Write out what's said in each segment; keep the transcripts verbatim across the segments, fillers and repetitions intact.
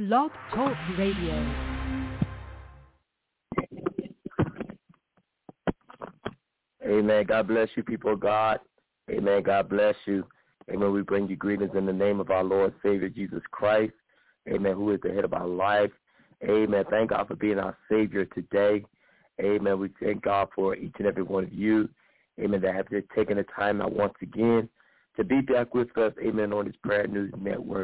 Blog Talk Radio. Amen. God bless you, people of God. Amen. God bless you. Amen. We bring you greetings in the name of our Lord Savior Jesus Christ. Amen. Who is the head of our life. Amen. Thank God for being our Savior today. Amen. We thank God for each and every one of you. Amen. That have just taken the time out once again to be back with us. Amen. On this Prayer News Network.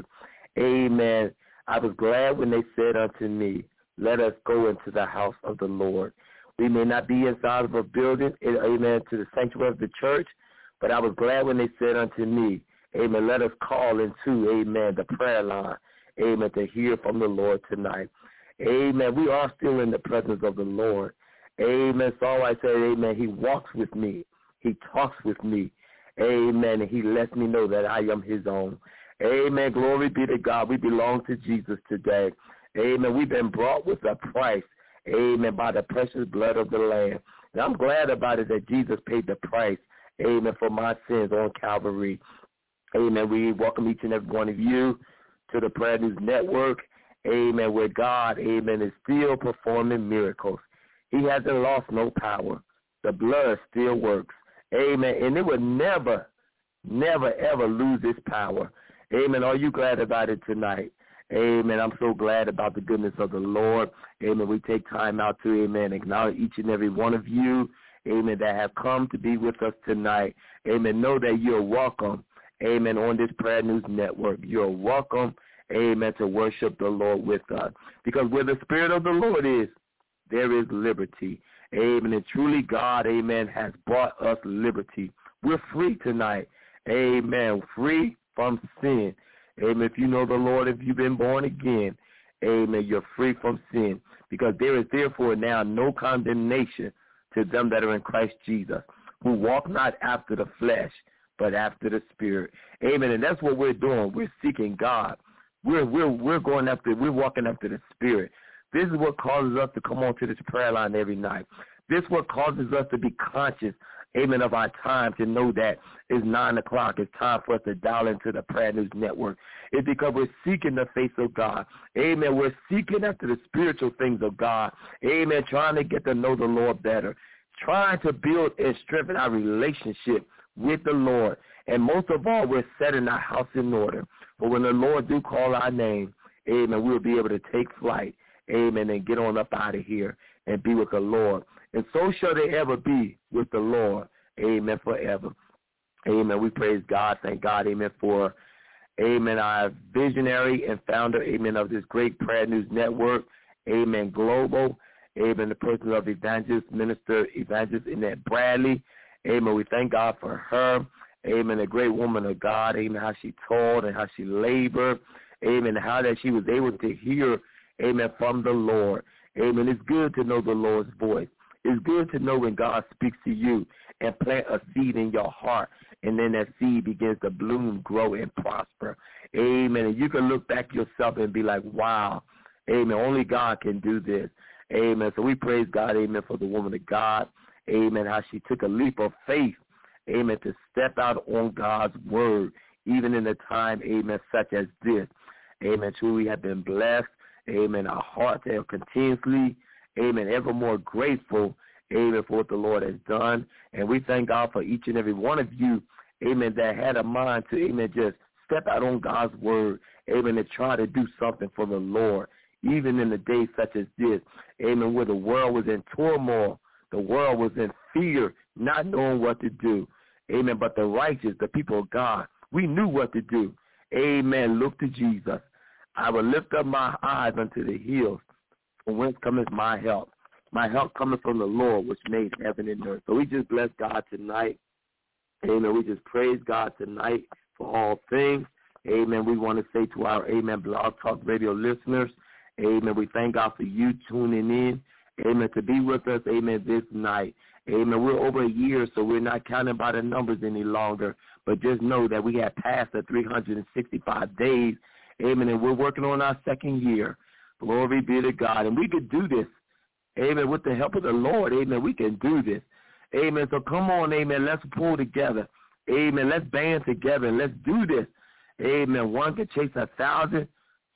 Amen. I was glad when they said unto me, let us go into the house of the Lord. We may not be inside of a building, amen, to the sanctuary of the church, but I was glad when they said unto me, amen, let us call into, amen, the prayer line, amen, to hear from the Lord tonight. Amen. We are still in the presence of the Lord. Amen. So I say, amen, he walks with me. He talks with me. Amen. And he lets me know that I am his own. Amen. Glory be to God. We belong to Jesus today. Amen. We've been brought with a price. Amen. By the precious blood of the Lamb. And I'm glad about it that Jesus paid the price. Amen. For my sins on Calvary. Amen. We welcome each and every one of you to the Prayer News Network. Amen. Where God, amen, is still performing miracles. He hasn't lost no power. The blood still works. Amen. And it will never, never, ever lose its power. Amen. Are you glad about it tonight? Amen. I'm so glad about the goodness of the Lord. Amen. We take time out to, amen, acknowledge each and every one of you, amen, that have come to be with us tonight. Amen. Know that you're welcome, amen, on this Prayer News Network. You're welcome, amen, to worship the Lord with us. Because where the Spirit of the Lord is, there is liberty. Amen. And truly God, amen, has brought us liberty. We're free tonight. Amen. Free from sin. Amen. If you know the Lord, if you've been born again, amen, you're free from sin. Because there is therefore now no condemnation to them that are in Christ Jesus, who walk not after the flesh, but after the Spirit. Amen. And that's what we're doing. We're seeking God. We're we're we're going after, we're walking after the Spirit. This is what causes us to come on to this prayer line every night. This is what causes us to be conscious, amen, of our time, to know that it's nine o'clock. It's time for us to dial into the Prayer News Network. It's because we're seeking the face of God. Amen. We're seeking after the spiritual things of God. Amen. Trying to get to know the Lord better. Trying to build and strengthen our relationship with the Lord. And most of all, we're setting our house in order. But when the Lord do call our name, amen, we'll be able to take flight. Amen. And get on up out of here and be with the Lord. And so shall they ever be with the Lord. Amen. Forever. Amen. We praise God. Thank God. Amen. For, amen, our visionary and founder, amen, of this great Prayer News Network. Amen. Global. Amen. The person of Evangelist, Minister, Evangelist Annette Bradley. Amen. We thank God for her. Amen. A great woman of God. Amen. How she toiled and how she labored. Amen. How that she was able to hear, amen, from the Lord. Amen. It's good to know the Lord's voice. It's good to know when God speaks to you and plant a seed in your heart, and then that seed begins to bloom, grow, and prosper. Amen. And you can look back yourself and be like, wow, amen, only God can do this. Amen. So we praise God, amen, for the woman of God. Amen. How she took a leap of faith, amen, to step out on God's word, even in a time, amen, such as this. Amen. Truly we have been blessed. Amen. Our hearts are continuously, amen, ever more grateful, amen, for what the Lord has done. And we thank God for each and every one of you, amen, that had a mind to, amen, just step out on God's word, amen, to try to do something for the Lord, even in the days such as this, amen, where the world was in turmoil, the world was in fear, not knowing what to do, amen, but the righteous, the people of God, we knew what to do. Amen. Look to Jesus. I will lift up my eyes unto the hills, from whence cometh my help. My help cometh from the Lord, which made heaven and earth. So we just bless God tonight. Amen. We just praise God tonight for all things. Amen. We want to say to our, amen, Blog Talk Radio listeners, amen, we thank God for you tuning in, amen, to be with us, amen, this night. Amen. We're over a year, so we're not counting by the numbers any longer, but just know that we have passed the three hundred sixty-five days. Amen. And we're working on our second year. Glory be to God. And we could do this. Amen. With the help of the Lord. Amen. We can do this. Amen. So come on. Amen. Let's pull together. Amen. Let's band together and let's do this. Amen. One can chase a thousand.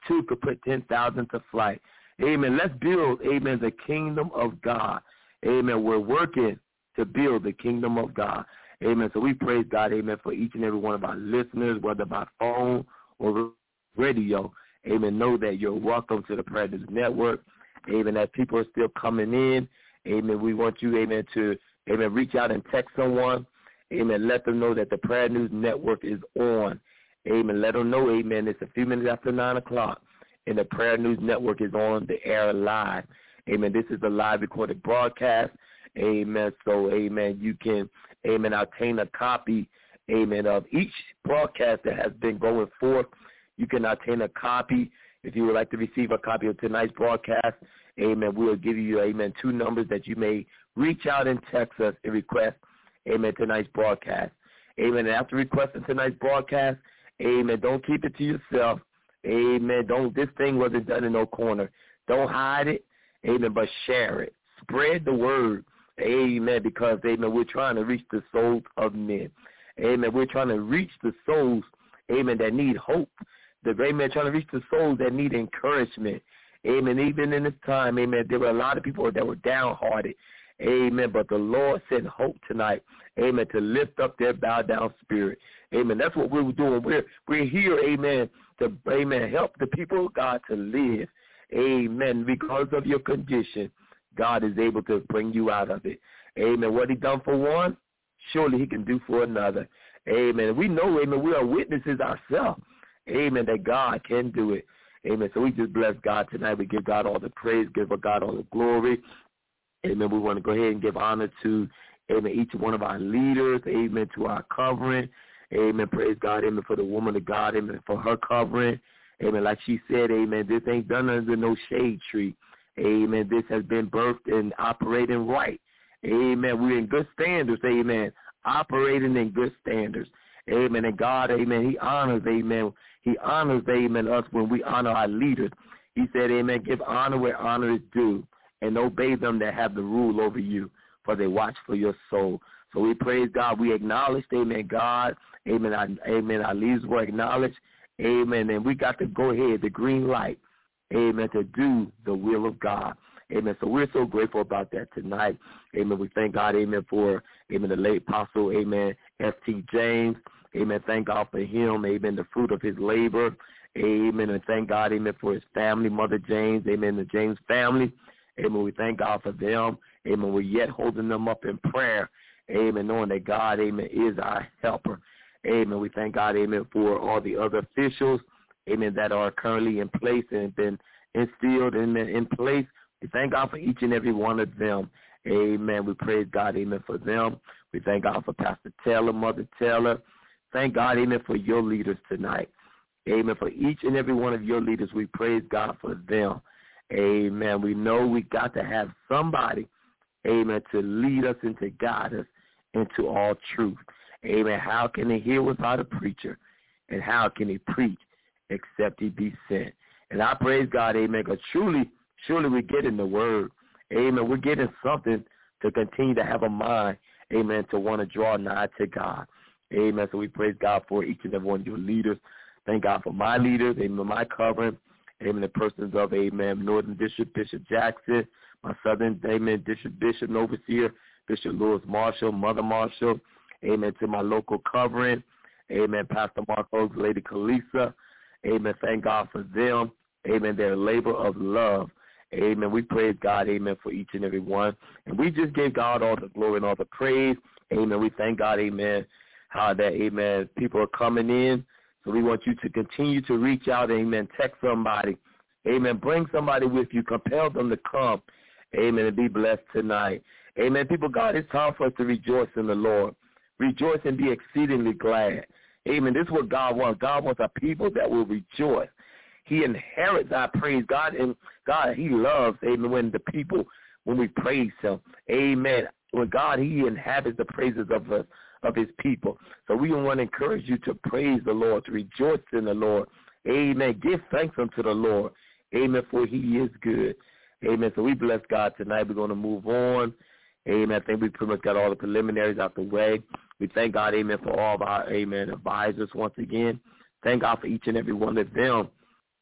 two could put ten thousand to flight. Amen. Let's build, amen, the kingdom of God. Amen. We're working to build the kingdom of God. Amen. So we praise God, amen, for each and every one of our listeners, whether by phone or radio. Amen. Know that you're welcome to the Prayer News Network. Amen. As people are still coming in, amen, we want you, amen, to, amen, reach out and text someone. Amen. Let them know that the Prayer News Network is on. Amen. Let them know, amen, it's a few minutes after nine o'clock, and the Prayer News Network is on the air live. Amen. This is a live recorded broadcast. Amen. So, amen, you can, amen, obtain a copy, amen, of each broadcast that has been going forth. You can obtain a copy. If you would like to receive a copy of tonight's broadcast, amen, we'll give you, amen, two numbers that you may reach out and text us and request, amen, tonight's broadcast. Amen. And after requesting tonight's broadcast, amen, don't keep it to yourself. Amen. Don't, this thing wasn't done in no corner. Don't hide it. Amen. But share it. Spread the word. Amen. Because, amen, we're trying to reach the souls of men. Amen. We're trying to reach the souls, amen, that need hope. The amen, trying to reach the souls that need encouragement. Amen. Even in this time, amen, there were a lot of people that were downhearted. Amen. But the Lord sent hope tonight. Amen. To lift up their bowed down spirit. Amen. That's what we're doing. We're we're here, amen, to, amen, help the people of God to live. Amen. Because of your condition, God is able to bring you out of it. Amen. What he done for one, surely he can do for another. Amen. We know, amen, we are witnesses ourselves. Amen, that God can do it. Amen. So we just bless God tonight. We give God all the praise, give God all the glory. Amen. We want to go ahead and give honor to, amen, each one of our leaders. Amen. To our covering. Amen. Praise God. Amen. For the woman of God. Amen. For her covering. Amen. Like she said, amen, this ain't done under no shade tree. Amen. This has been birthed and operating right. Amen. We're in good standards. Amen. Operating in good standards. Amen. And God, amen, he honors, amen. He honors, amen, us when we honor our leaders. He said, amen, give honor where honor is due, and obey them that have the rule over you, for they watch for your soul. So we praise God. We acknowledge, amen, God. Amen. Our, amen. Our leaders were acknowledged. Amen. And we got to go ahead, the green light, amen, to do the will of God. Amen. So we're so grateful about that tonight. Amen. We thank God, amen, for, amen, the late apostle, amen, F T James. Amen. Thank God for him. Amen. The fruit of his labor. Amen. And thank God, amen, for his family, Mother James. Amen. The James family. Amen. We thank God for them. Amen. We're yet holding them up in prayer. Amen. Knowing that God, amen, is our helper. Amen. We thank God, amen, for all the other officials, amen, that are currently in place and have been instilled in, in place. We thank God for each and every one of them. Amen. We praise God, amen, for them. We thank God for Pastor Taylor, Mother Taylor. Thank God, amen, for your leaders tonight. Amen. For each and every one of your leaders, we praise God for them. Amen. We know we got to have somebody, amen, to lead us and to guide us into all truth. Amen. How can they hear without a preacher? And how can he preach except he be sent? And I praise God, amen, because truly, surely we're getting the word. Amen. We're getting something to continue to have a mind, amen, to want to draw nigh to God. Amen. So we praise God for each and every one of your leaders. Thank God for my leaders, amen, my covering, amen, the persons of, amen, Northern District, Bishop Jackson, my Southern, amen, District Bishop and Overseer, Bishop Lewis Marshall, Mother Marshall, amen, to my local covering, amen, Pastor Mark Oaks, Lady Kalisa, amen, thank God for them, amen, their labor of love. Amen. We praise God, amen, for each and every one. And we just give God all the glory and all the praise. Amen. We thank God, amen, how that, amen, people are coming in. So we want you to continue to reach out, amen, text somebody. Amen. Bring somebody with you. Compel them to come. Amen. And be blessed tonight. Amen. People, God, it's time for us to rejoice in the Lord. Rejoice and be exceedingly glad. Amen. This is what God wants. God wants a people that will rejoice. He inherits our praise. God, and God, he loves, amen, when the people, when we praise him. Amen. When God, he inhabits the praises of us, of his people. So we want to encourage you to praise the Lord, to rejoice in the Lord. Amen. Give thanks unto the Lord. Amen. For he is good. Amen. So we bless God tonight. We're going to move on. Amen. I think we pretty much got all the preliminaries out the way. We thank God, amen, for all of our, amen, advisors once again. Thank God for each and every one of them.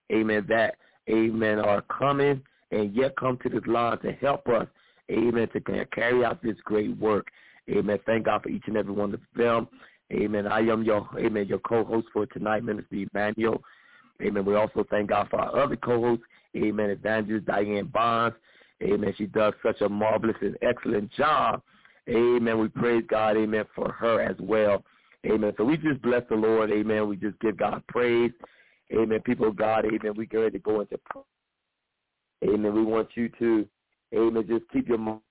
amen, that, amen, are coming and yet come to this line to help us, amen, to carry out this great work. Amen. Thank God for each and every one of them. Amen. I am your, amen, your co-host for tonight, Minister Emmanuel. Amen. We also thank God for our other co-host, amen, Evangelist Diane Bonds. Amen. She does such a marvelous and excellent job. Amen. We praise God, amen, for her as well. Amen. So we just bless the Lord. Amen. We just give God praise. Amen. People of God, amen. We get ready to go into prayer. Amen. We want you to, amen, just keep your mind,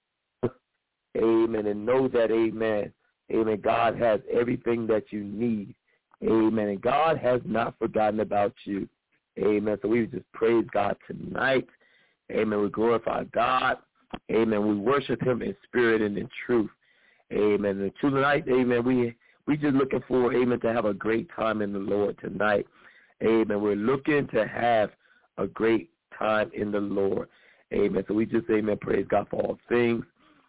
amen, and know that, amen, amen, God has everything that you need. Amen. And God has not forgotten about you. Amen. So we just praise God tonight. Amen. We glorify God. Amen. We worship him in spirit and in truth. Amen. And tonight, amen, we we just looking for, amen, to have a great time in the Lord tonight. Amen. We're looking to have a great time in the Lord. Amen. So we just, amen, praise God for all things.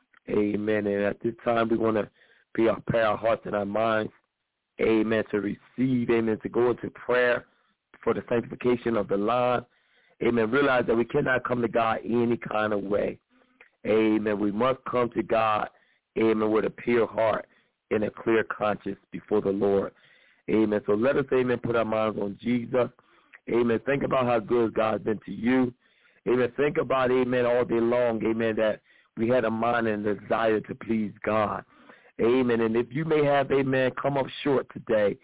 Amen. And at this time, we want to prepare our hearts and our minds, amen, to receive, amen, to go into prayer for the sanctification of the line. Amen. Realize that we cannot come to God any kind of way. Amen. We must come to God, amen, with a pure heart and a clear conscience before the Lord. Amen. So let us, amen, put our minds on Jesus. Amen. Think about how good God's been to you. Amen. Think about, amen, all day long, amen, that we had a mind and a desire to please God. Amen. And if you may have, amen, come up short today,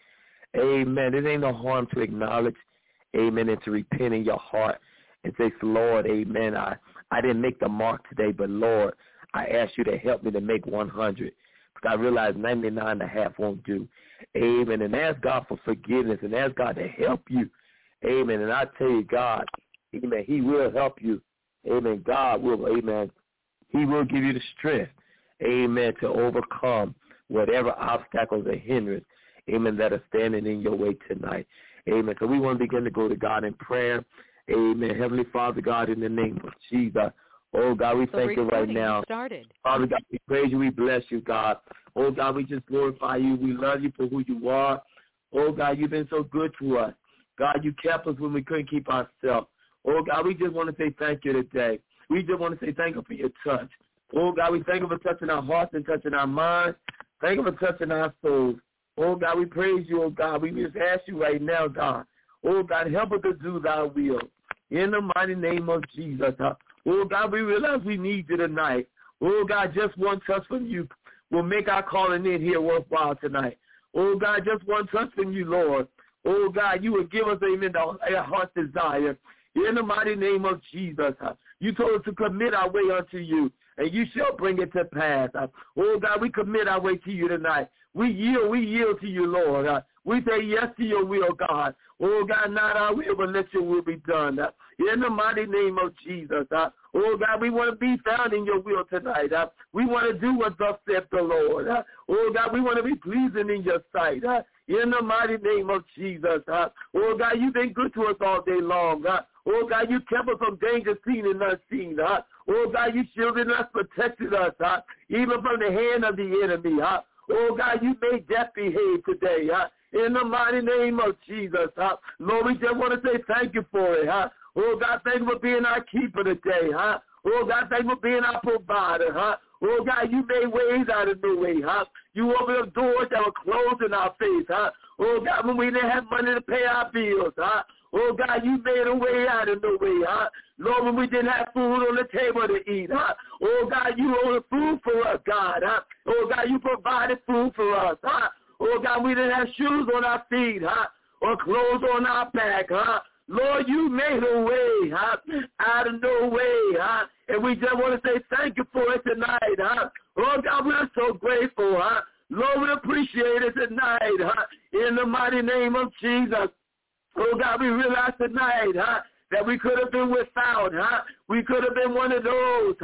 amen, it ain't no harm to acknowledge, amen, and to repent in your heart and say, Lord, amen, I, I didn't make the mark today, but Lord, I ask you to help me to make one hundred. Because I realize ninety-nine and a half won't do. Amen. And ask God for forgiveness and ask God to help you. Amen. And I tell you, God, amen, he will help you. Amen. God will, amen, he will give you the strength, amen, to overcome whatever obstacles or hindrance, amen, that are standing in your way tonight. Amen. So we want to begin to go to God in prayer. Amen. Heavenly Father, God, in the name of Jesus. Oh, God, we thank you right now. Started. Father God, we praise you. We bless you, God. Oh, God, we just glorify you. We love you for who you are. Oh, God, you've been so good to us. God, you kept us when we couldn't keep ourselves. Oh, God, we just want to say thank you today. We just want to say thank you for your touch. Oh, God, we thank you for touching our hearts and touching our minds. Thank you for touching our souls. Oh, God, we praise you, oh, God. We just ask you right now, God. Oh, God, help us to do thy will. In the mighty name of Jesus. Huh? Oh, God, we realize we need you tonight. Oh, God, just one touch from you will make our calling in here worthwhile tonight. Oh, God, just one touch from you, Lord. Oh, God, you will give us, amen, our heart's desire. In the mighty name of Jesus. Huh? You told us to commit our way unto you, and you shall bring it to pass. Huh? Oh, God, we commit our way to you tonight. We yield, we yield to you, Lord. Uh, we say yes to your will, God. Oh, God, not our will, but let your will be done. Uh, in the mighty name of Jesus. Uh, oh, God, we want to be found in your will tonight. Uh, we want to do what thus saith the Lord. Uh, oh, God, we want to be pleasing in your sight. Uh, in the mighty name of Jesus. Uh, oh, God, you've been good to us all day long. Uh, oh, God, you kept us from danger seen and unseen. Uh, oh, God, you shielded us, protected us, uh, even from the hand of the enemy. Uh, Oh, God, you made death behave today, huh? In the mighty name of Jesus, huh? Lord, we just want to say thank you for it, huh? Oh, God, thank you for being our keeper today, huh? Oh, God, thank you for being our provider, huh? Oh, God, you made ways out of no way, huh? You opened up doors that were closed in our face, huh? Oh, God, when we didn't have money to pay our bills, huh? Oh, God, you made a way out of no way, huh? Lord, when we didn't have food on the table to eat, huh? Oh, God, you ordered food for us, God, huh? Oh, God, you provided food for us, huh? Oh, God, we didn't have shoes on our feet, huh? Or clothes on our back, huh? Lord, you made a way, huh? Out of no way, huh? And we just want to say thank you for it tonight, huh? Oh, God, we're so grateful, huh? Lord, we appreciate it tonight, huh? In the mighty name of Jesus. Oh, God, we realize tonight, huh, that we could have been without, huh? We could have been one of those, huh,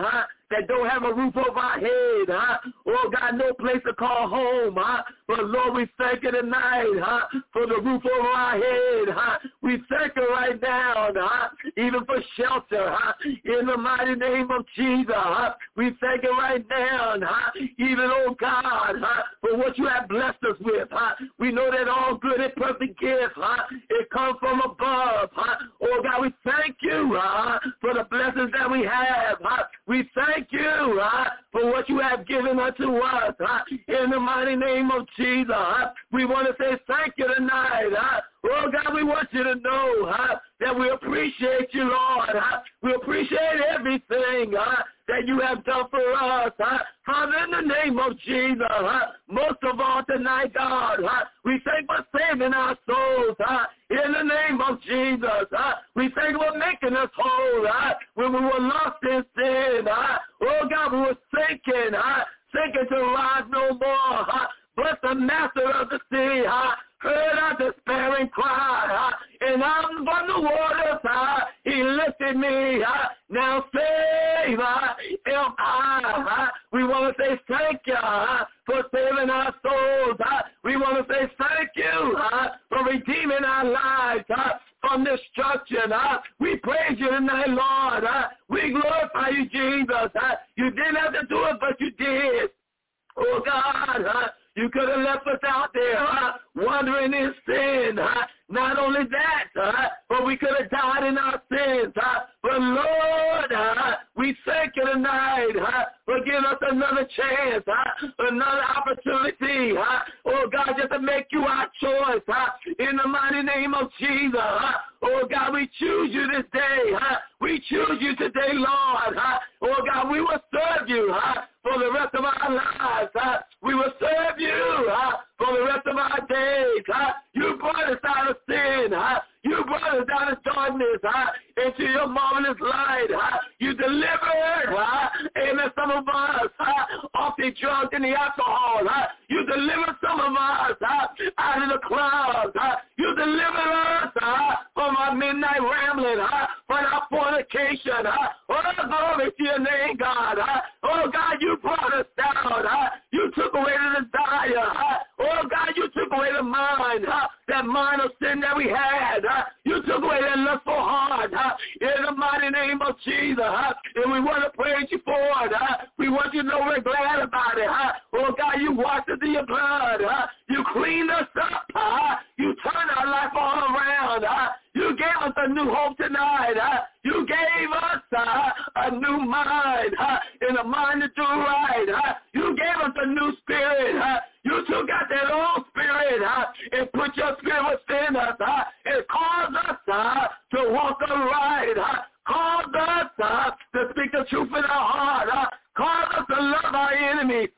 that don't have a roof over our head, huh? Oh, God, no place to call home, huh? But, Lord, we thank you tonight, huh, for the roof over our head, huh? We thank you right now, huh, even for shelter, huh? In the mighty name of Jesus, huh? We thank you right now, huh? Even, oh, God, huh, for what you have blessed us with, huh? We know that all good and perfect gifts, huh, it comes from above, huh? Oh, God, we thank you, huh, for the blessings that we have, huh? We thank you, huh, for what you have given unto us, huh? In the mighty name of Jesus, huh? We want to say thank you tonight, huh? Oh, God, we want you to know, huh, that we appreciate you, Lord, huh? We appreciate everything, huh, that you have done for us, huh? Father, in the name of Jesus, huh? Most of all tonight, God, huh? We thank you for saving our souls, huh? In the name of Jesus, huh? We thank you for making us whole, huh? When we were lost in sin, huh? Oh, God, we were sinking, huh? Sinking to rise no more, huh? But the master of the sea, huh, heard our despairing cry, huh, and out from the waters, huh, he lifted me, huh, now save, huh, am I, huh. We want to say thank you, huh, for saving our souls, huh. We want to say thank you, huh, for redeeming our lives, huh, from destruction, huh. We praise you tonight, Lord, huh. We glorify you, Jesus, huh. You didn't have to do it, but you did. Oh, God, huh? You could have left us out there, huh? Wandering in sin, huh? Not only that, huh? But we could have died in our sins, huh? But, Lord, huh? We thank you tonight, huh? For giving us another chance, huh? Another opportunity, huh? Oh, God, just to make you our choice, huh? In the mighty name of Jesus, huh? Oh, God, we choose you this day, huh? We choose you today, Lord, huh? Oh, God, we will serve you, huh? For the rest of our lives, huh? We will serve you, huh? For the rest of our days, huh? You brought us out of sin, huh? You brought us out of darkness, huh? Into your marvelous light, huh? You delivered, huh? Amen, some of us, huh? Off the drugs and the alcohol, huh? You delivered some of us, huh? Out of the clubs, huh? You delivered us, huh? From our midnight rambling, huh? From our fornication, huh? Oh, glory to your name, God, huh? Oh, God, you brought us down, huh? You took away the desire, huh? Oh, God, you took away the mind, huh? That mind of sin that we had, huh? You took away that lustful heart, huh? In the mighty name of Jesus, huh? And we want to praise you for it, huh? We want you to know we're glad about it, huh? Oh, God, you washed us in your blood, huh? You cleaned us up, huh? You turned our life all around, huh? You gave us a new hope tonight, huh? You gave us uh, a new mind, huh? And a mind to do right, huh? You gave us a new spirit, huh? You took out that old spirit, huh? And put your spirit within us, huh? And caused us, huh? To walk upright, huh? Caused us, huh? To speak the truth in our heart, huh? Caused us to love our enemies.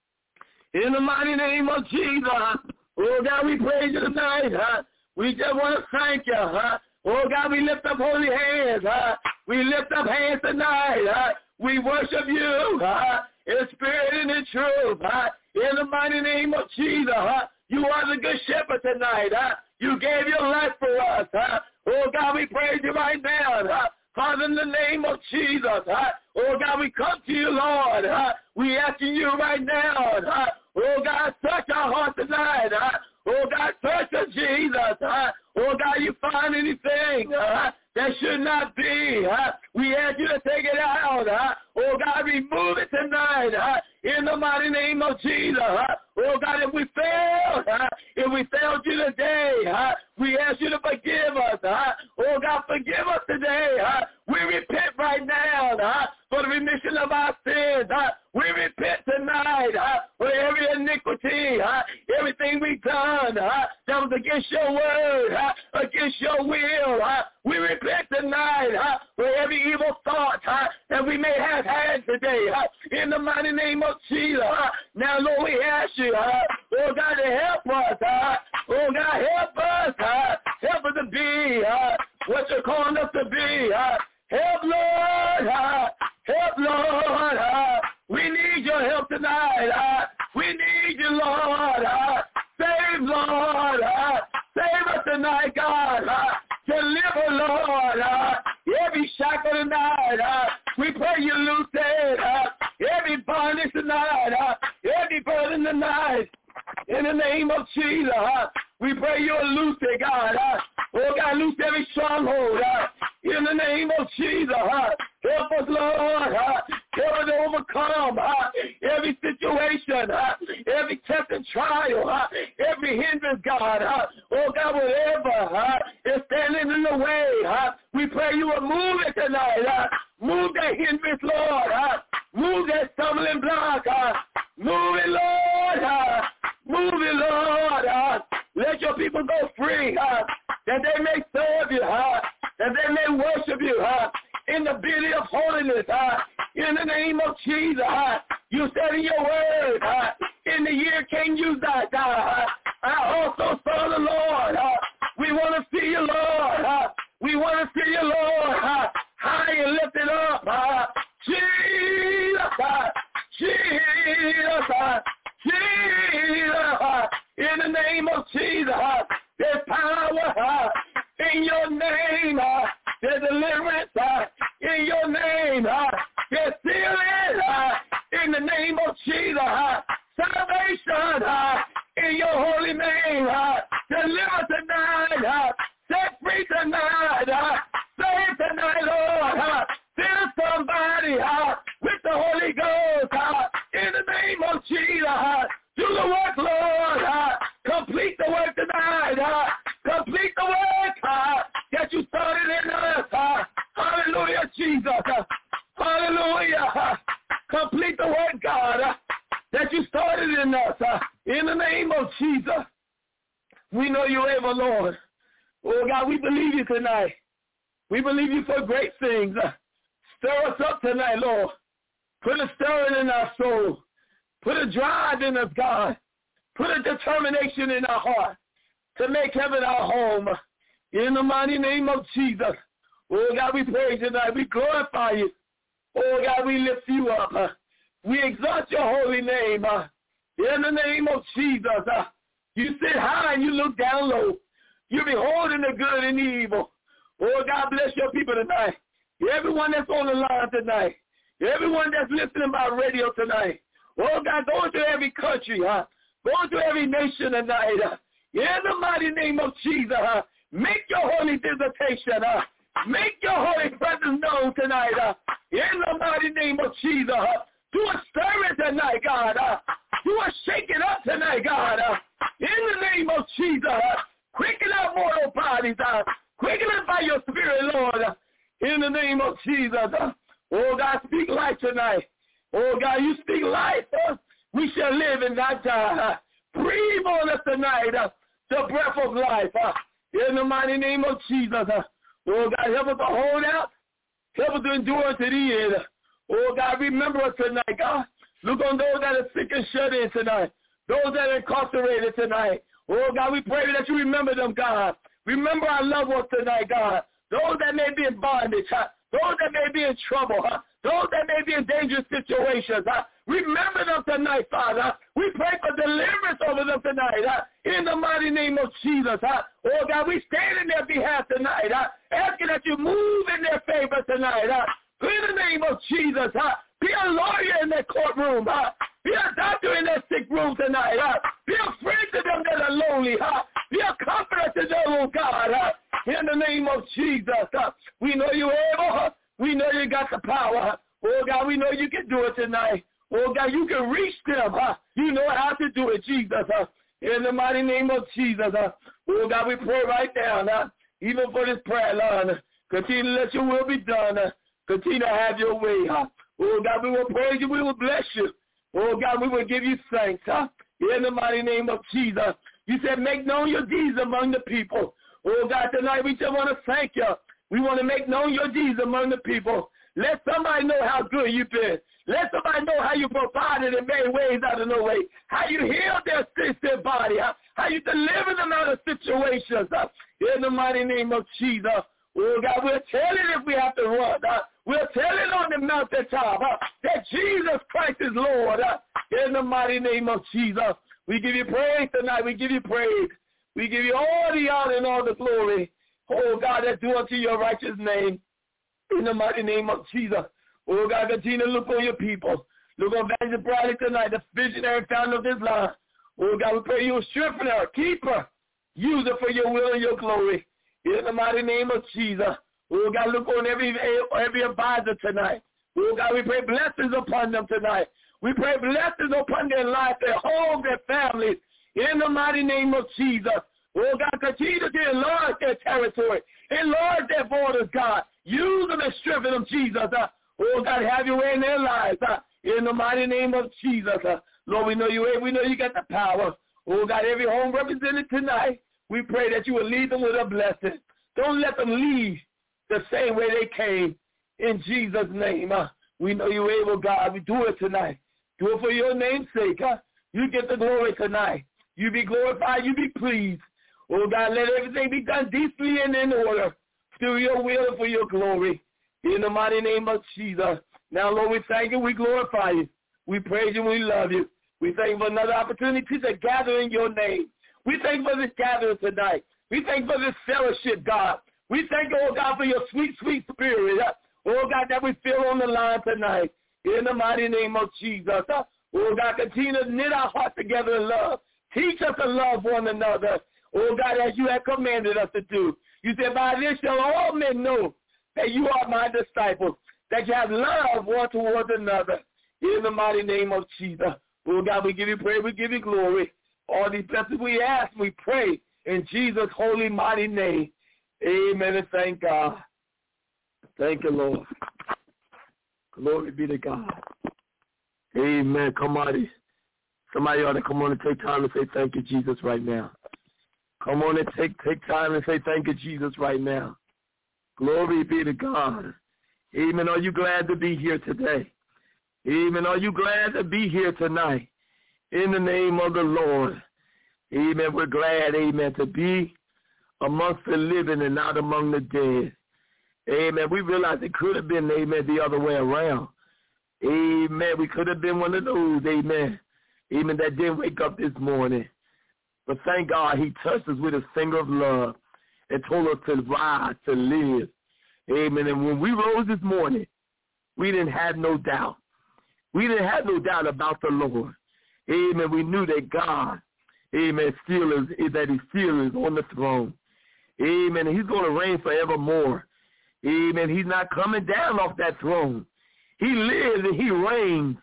In the mighty name of Jesus, oh, God, we praise you tonight, huh? We just want to thank you, huh? Oh, God, we lift up holy hands, huh? We lift up hands tonight, huh? We worship you, huh? In spirit and in truth, huh? In the mighty name of Jesus, huh? You are the good shepherd tonight, huh? You gave your life for us, huh? Oh, God, we praise you right now, huh? Father, in the name of Jesus, huh? Oh, God, we come to you, Lord, huh? We asking you right now, huh? Oh, God, touch our hearts tonight, huh? Oh, God, touch us, Jesus, huh? Oh, God, you find anything, huh? That should not be, huh? We ask you to take it out, huh? Oh, God, remove it tonight, huh? In the mighty name of Jesus, huh? Oh, God, if we failed, huh? If we failed you today, huh? We ask you to forgive us, huh? Oh, God, forgive us today, huh? We repent right now, huh? For the remission of our sins, huh? We repent tonight, huh? For every iniquity, huh? Everything we've done, huh? That was against your word, huh? Against your will, huh? We repent tonight, huh? For every evil thought, huh? That we may have had today, huh? In the mighty name of Jesus, huh? Now, Lord, we ask you, huh? Oh, God, to help us, huh? Oh, God, help us, huh? Help us to be, huh? What you're calling us to be, huh? Help, Lord, huh? Help, Lord, huh? We need your help tonight, huh? We need you, Lord, huh? Save, Lord, huh? Save us tonight, God, huh? Deliver, Lord, huh? Every shackle tonight, huh? We pray you loose it, huh? Jesus, uh, help us, Lord. Uh, help us to overcome uh, every situation, uh, every test and trial, uh, every hindrance, God. Uh, oh, God, whatever uh, is standing in the way, uh, we pray you will move it tonight. Uh, move that hindrance, Lord. Uh, move that stumbling block. Uh, move it, Lord. Uh, move it, Lord. Uh, let your people go free, uh, that they may serve you, uh, that they may worship you uh, in the beauty of holiness. Uh, in the name of Jesus, uh, you said in your word, uh, in the year King Uzziah died, uh, I also saw the Lord. Uh, we want to see you, Lord. Uh, we want to see you, Lord, uh, high and lifted up. Uh, Jesus, uh, Jesus, uh, Jesus, uh, in the name of Jesus, uh, there's power uh, in your name. Uh, there's deliverance uh, in your name. Uh, there's healing uh, in the name of Jesus. Uh, salvation uh, in your holy name. Uh, deliver tonight. Uh, set free tonight. Uh, save tonight, Lord. Uh, fill somebody uh, with the Holy Ghost. Uh, in the name of Jesus. Uh, do the work, Lord. Uh, complete the work tonight. Uh, complete the work uh, that you started in us. Uh, hallelujah, Jesus. Uh, hallelujah. Uh, complete the work, God, uh, that you started in us. Uh, in the name of Jesus. We know you're able, Lord. Oh, God, we believe you tonight. We believe you for great things. Uh, stir us up tonight, Lord. Put a stirring in our soul. Put a drive in us, God. Put a determination in our heart to make heaven our home. In the mighty name of Jesus. Oh, God, we praise you tonight. We glorify you. Oh, God, we lift you up. Uh, we exalt your holy name. Uh, in the name of Jesus. Uh, you sit high and you look down low. You beholding the good and the evil. Oh, God, bless your people tonight. Everyone that's on the line tonight. Everyone that's listening by radio tonight. Oh, God, go into every country, huh? Go into every nation tonight. Uh, in the mighty name of Jesus, huh? Make your holy visitation, huh? Make your holy presence known tonight. Uh, in the mighty name of Jesus, huh? Do a stirring tonight, God. Uh, do a shaking up tonight, God. Uh, in the name of Jesus, uh, quicken our mortal bodies. Uh, quicken us by your spirit, Lord. Uh, in the name of Jesus. Uh, oh, God, speak life tonight. Oh, God, you speak life. Uh, we shall live and not die. Uh, breathe on us tonight, uh, the breath of life. Uh, in the mighty name of Jesus. Uh, oh, God, help us to hold out. Help us to endure to the end. Oh, God, remember us tonight, God. Look on those that are sick and shut in tonight. Those that are incarcerated tonight. Oh, God, we pray that you remember them, God. Remember our loved ones tonight, God. Those that may be in bondage, huh? Those that may be in trouble, huh? Those that may be in dangerous situations, huh? Remember them tonight, Father. We pray for deliverance over them tonight, huh? In the mighty name of Jesus, huh? Oh, God, we stand in their behalf tonight, huh? Asking that you move in their favor tonight, huh? In the name of Jesus, huh? Be a lawyer in that courtroom, huh? Be a doctor in that sick room tonight, huh? Be a friend to them that are lonely, huh? Be a comforter to them, oh God, huh? In the name of Jesus, huh? We know you're able, huh? We know you got the power, huh? Oh God, we know you can do it tonight. Oh God, you can reach them, huh? You know how to do it, Jesus, huh? In the mighty name of Jesus, huh? Oh God, we pray right now, huh? Even for this prayer, Lord, continue to let your will be done, huh? Continue to have your way, huh? Oh God, we will praise you, we will bless you. Oh God, we will give you thanks, huh? In the mighty name of Jesus. You said make known your deeds among the people. Oh God, tonight we just want to thank you. We want to make known your deeds among the people. Let somebody know how good you've been. Let somebody know how you provided and made ways out of no way. How you healed their sick body. Huh? How you delivered them out of situations. Huh? In the mighty name of Jesus. Oh, God, we'll tell it if we have to run. Huh? We'll tell it on the mountaintop huh? that Jesus Christ is Lord. Huh? In the mighty name of Jesus. We give you praise tonight. We give you praise. We give you all the honor and all the glory. Oh, God, that's due unto your righteous name. In the mighty name of Jesus. Oh, God, continue to look on your people. Look on Evangelist Bradley tonight, the visionary founder of this line. Oh, God, we pray you will strengthen her, keep her, use her for your will and your glory. In the mighty name of Jesus. Oh, God, look on every every advisor tonight. Oh, God, we pray blessings upon them tonight. We pray blessings upon their life, their home, their families, in the mighty name of Jesus. Oh, God, continue to enlarge their territory, enlarge their borders, God. Use them and strengthen them, Jesus. Uh, oh, God, have your way in their lives, uh, in the mighty name of Jesus. Uh, Lord, we know you we know you got the power. Oh, God, every home represented tonight, we pray that you will lead them with a blessing. Don't let them leave the same way they came. In Jesus' name, uh, we know you're able, God. We do it tonight. Do it for your name's sake. Uh, you get the glory tonight. You be glorified. You be pleased. Oh, God, let everything be done decently and in order through your will and for your glory. In the mighty name of Jesus. Now, Lord, we thank you. We glorify you. We praise you. We love you. We thank you for another opportunity to gather in your name. We thank you for this gathering tonight. We thank you for this fellowship, God. We thank you, oh, God, for your sweet, sweet spirit. Uh, oh, God, that we feel on the line tonight. In the mighty name of Jesus. Uh, oh, God, continue to knit our hearts together in love. Teach us to love one another. Oh, God, as you have commanded us to do. You said, by this shall all men know that you are my disciples, that you have love one towards another. In the mighty name of Jesus. Oh, God, we give you praise. We give you glory. All these blessings we ask, we pray in Jesus' holy, mighty name. Amen and thank God. Thank you, Lord. Glory be to God. Amen. Come on. Somebody ought to come on and take time to say thank you, Jesus, right now. Come on and take, take time and say thank you, Jesus, right now. Glory be to God. Amen. Are you glad to be here today? Amen. Are you glad to be here tonight? In the name of the Lord. Amen. We're glad, amen, to be amongst the living and not among the dead. Amen. We realize it could have been, amen, the other way around. Amen. We could have been one of those, amen, amen, that didn't wake up this morning. But thank God he touched us with his finger of love and told us to rise, to live. Amen. And when we rose this morning, we didn't have no doubt. We didn't have no doubt about the Lord. Amen. We knew that God, amen, still is, that he still is on the throne. Amen. And he's going to reign forevermore. Amen. He's not coming down off that throne. He lives and he reigns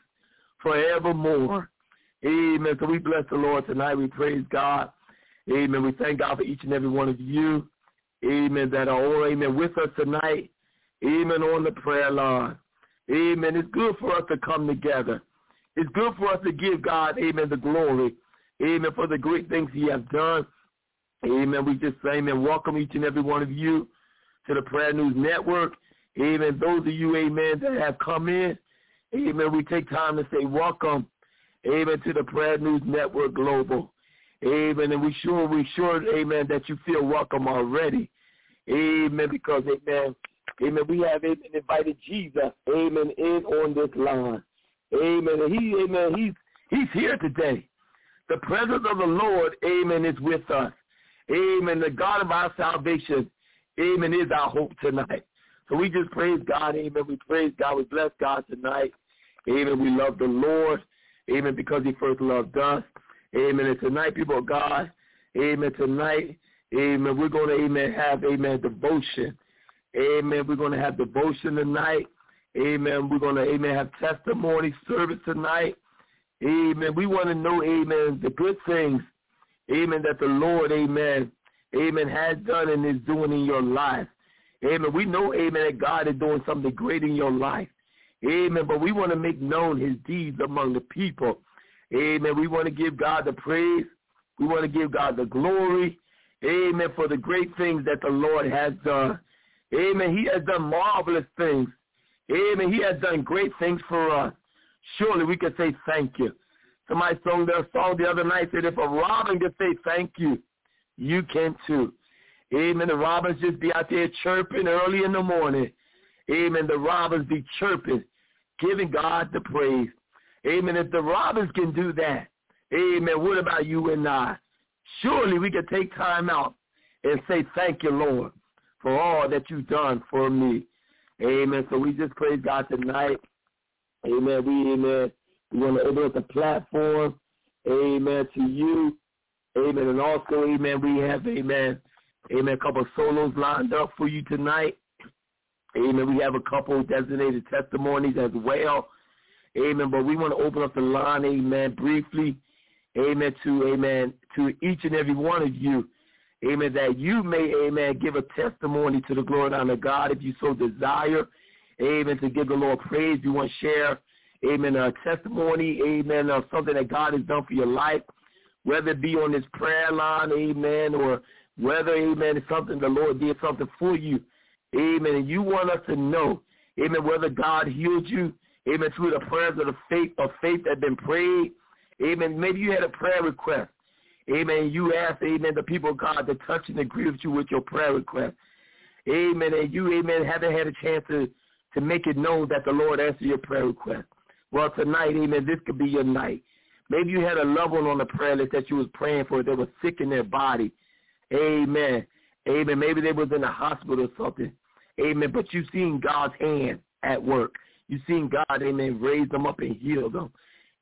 forevermore. Amen. So we bless the Lord tonight. We praise God. Amen. We thank God for each and every one of you. Amen. That are all, amen, with us tonight. Amen. On the prayer line. Amen. It's good for us to come together. It's good for us to give God, amen, the glory. Amen. For the great things he has done. Amen. We just say, amen, welcome each and every one of you to the Prayer News Network. Amen. Those of you, amen, that have come in, amen, we take time to say welcome, amen, to the Prayer News Network Global. Amen. And we sure, we sure, amen, that you feel welcome already. Amen. Because, amen, amen, we have, amen, invited Jesus, amen, in on this line. Amen. And he, amen, he's, he's here today. The presence of the Lord, amen, is with us. Amen. The God of our salvation, amen, is our hope tonight. So we just praise God. Amen. We praise God. We bless God tonight. Amen. We love the Lord. Amen. Because he first loved us. Amen. And tonight, people of God, amen, tonight, amen, we're going to, amen, have, amen, devotion. Amen. We're going to have devotion tonight. Amen. We're going to, amen, have testimony service tonight. Amen. We want to know, amen, the good things, amen, that the Lord, amen, amen, has done and is doing in your life. Amen. We know, amen, that God is doing something great in your life. Amen. But we want to make known his deeds among the people. Amen. We want to give God the praise. We want to give God the glory. Amen. For the great things that the Lord has done. Amen. He has done marvelous things. Amen. He has done great things for us. Surely we can say thank you. Somebody sung their song the other night, said if a robin can say thank you, you can too. Amen. The robins just be out there chirping early in the morning. Amen. The robins be chirping, giving God the praise. Amen. If the robins can do that, amen, what about you and I? Surely we can take time out and say thank you, Lord, for all that you've done for me. Amen. So we just praise God tonight. Amen. We, amen. We want to open up the platform, amen, to you. Amen. And also, amen, we have, amen, amen, a couple of solos lined up for you tonight. Amen. We have a couple designated testimonies as well. Amen. But we want to open up the line, amen, briefly. Amen. To, amen, to each and every one of you. Amen. That you may, amen, give a testimony to the glory and honor of God if you so desire. Amen. To give the Lord praise. You want to share, amen, a testimony, amen, of something that God has done for your life, whether it be on this prayer line, amen, or whether, amen, it's something the Lord did something for you. Amen. And you want us to know, amen, whether God healed you, amen, through the prayers of the faith of faith that have been prayed. Amen. Maybe you had a prayer request. Amen. You asked, amen, the people of God to touch and agree with you with your prayer request. Amen. And you, amen, haven't had a chance to, to make it known that the Lord answered your prayer request. Well, tonight, amen, this could be your night. Maybe you had a loved one on the prayer list that you was praying for. They were sick in their body. Amen. Amen. Maybe they was in a hospital or something. Amen. But you've seen God's hand at work. You've seen God, amen, raise them up and heal them.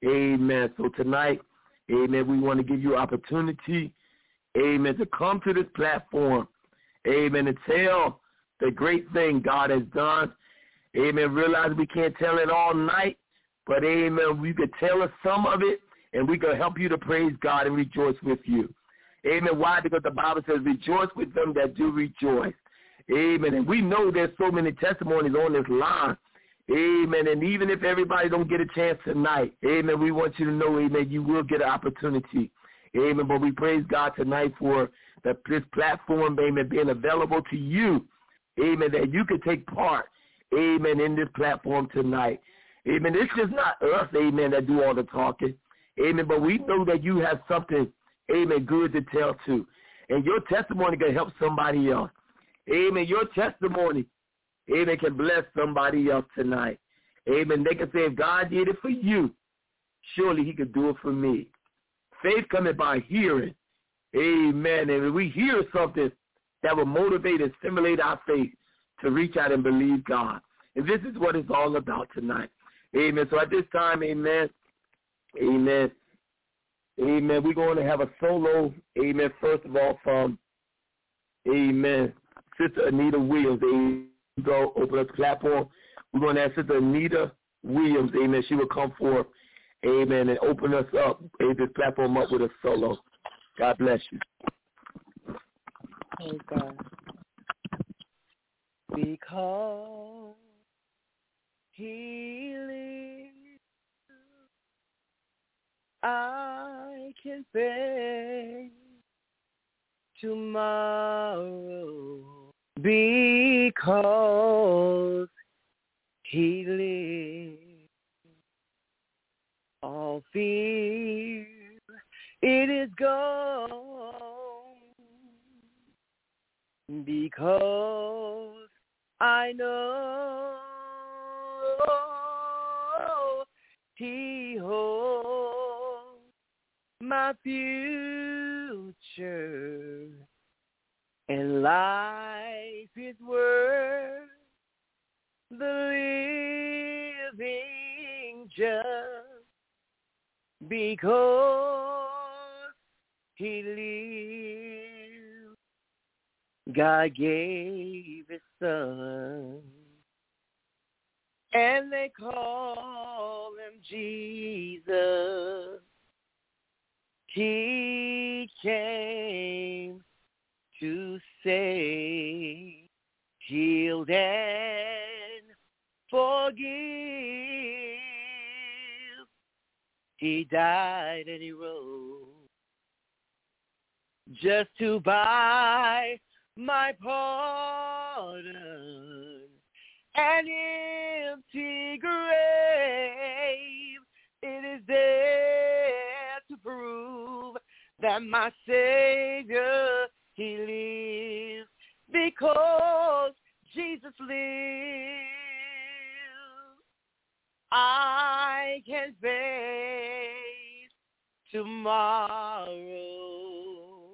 Amen. So tonight, amen, we want to give you opportunity, amen, to come to this platform, amen, and tell the great thing God has done. Amen. Realize we can't tell it all night, but, amen, we could tell us some of it, and we can help you to praise God and rejoice with you. Amen. Why? Because the Bible says, rejoice with them that do rejoice. Amen. And we know there's so many testimonies on this line. Amen. And even if everybody don't get a chance tonight, amen, we want you to know, amen, you will get an opportunity. Amen. But we praise God tonight for the, this platform, amen, being available to you. Amen. That you could take part, amen, in this platform tonight. Amen. It's just not us, amen, that do all the talking. Amen. But we know that you have something, amen, good to tell too. And your testimony can help somebody else. Amen. Your testimony, amen, can bless somebody else tonight. Amen. They can say, if God did it for you, surely he could do it for me. Faith coming by hearing. Amen. And we hear something that will motivate and stimulate our faith to reach out and believe God. And this is what it's all about tonight. Amen. So at this time, amen, amen, amen, we're going to have a solo, amen, first of all from, amen, Sister Anita Williams. Amen. Go open up the platform. We're going to ask Sister Anita Williams, amen, she will come forth, amen, and open us up, amen, this platform up with a solo. God bless you. Oh, God. Because he lives, I can face tomorrow. Because he lives, all fear, it is gone. Because I know he holds my future. And life is worth the living just because he lives. God gave his son, and they call him Jesus. He came to save, heal, and forgive. He died and he rose just to buy my pardon. An empty grave, it is there to prove that my Savior, he lives. Because Jesus lives, I can face tomorrow.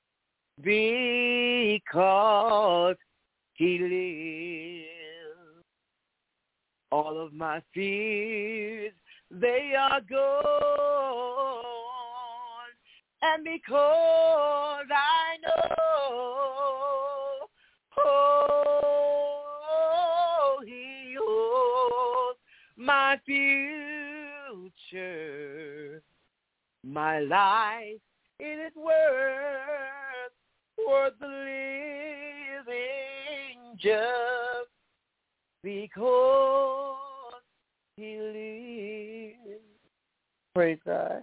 Because he lives, all of my fears, they are gone. And because I know, oh, my future, my life it is worth, worth the living just because he lives. Praise God.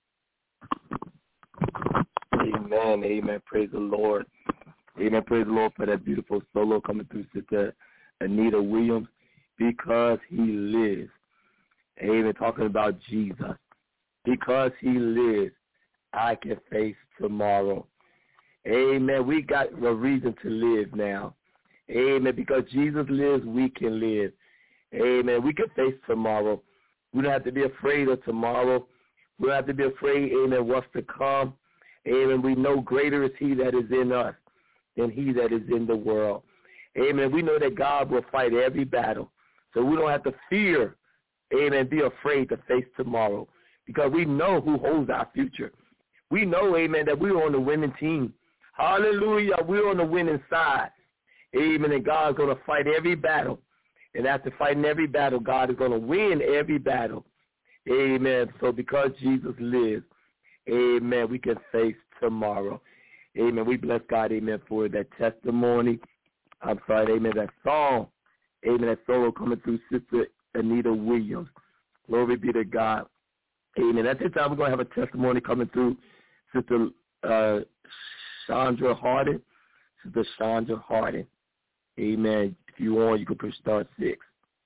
Amen. Amen. Praise the Lord. Amen. Praise the Lord for that beautiful solo coming through Sister Anita Williams. Because he lives. Amen. Talking about Jesus. Because he lives, I can face tomorrow. Amen. We got a reason to live now. Amen. Because Jesus lives, we can live. Amen. We can face tomorrow. We don't have to be afraid of tomorrow. We don't have to be afraid, amen, what's to come. Amen. We know greater is he that is in us than he that is in the world. Amen. We know that God will fight every battle. So we don't have to fear, amen, be afraid to face tomorrow because we know who holds our future. We know, amen, that we're on the winning team. Hallelujah. We're on the winning side. Amen. And God's going to fight every battle. And after fighting every battle, God is going to win every battle. Amen. So because Jesus lives, amen, we can face tomorrow. Amen. We bless God, amen, for that testimony. I'm sorry, amen, that song. Amen. That solo coming through Sister Anita Williams. Glory be to God. Amen. At this time, we're going to have a testimony coming through Sister uh, Chandra Harden. Sister Chandra Harden. Amen. If you want, you can push star six.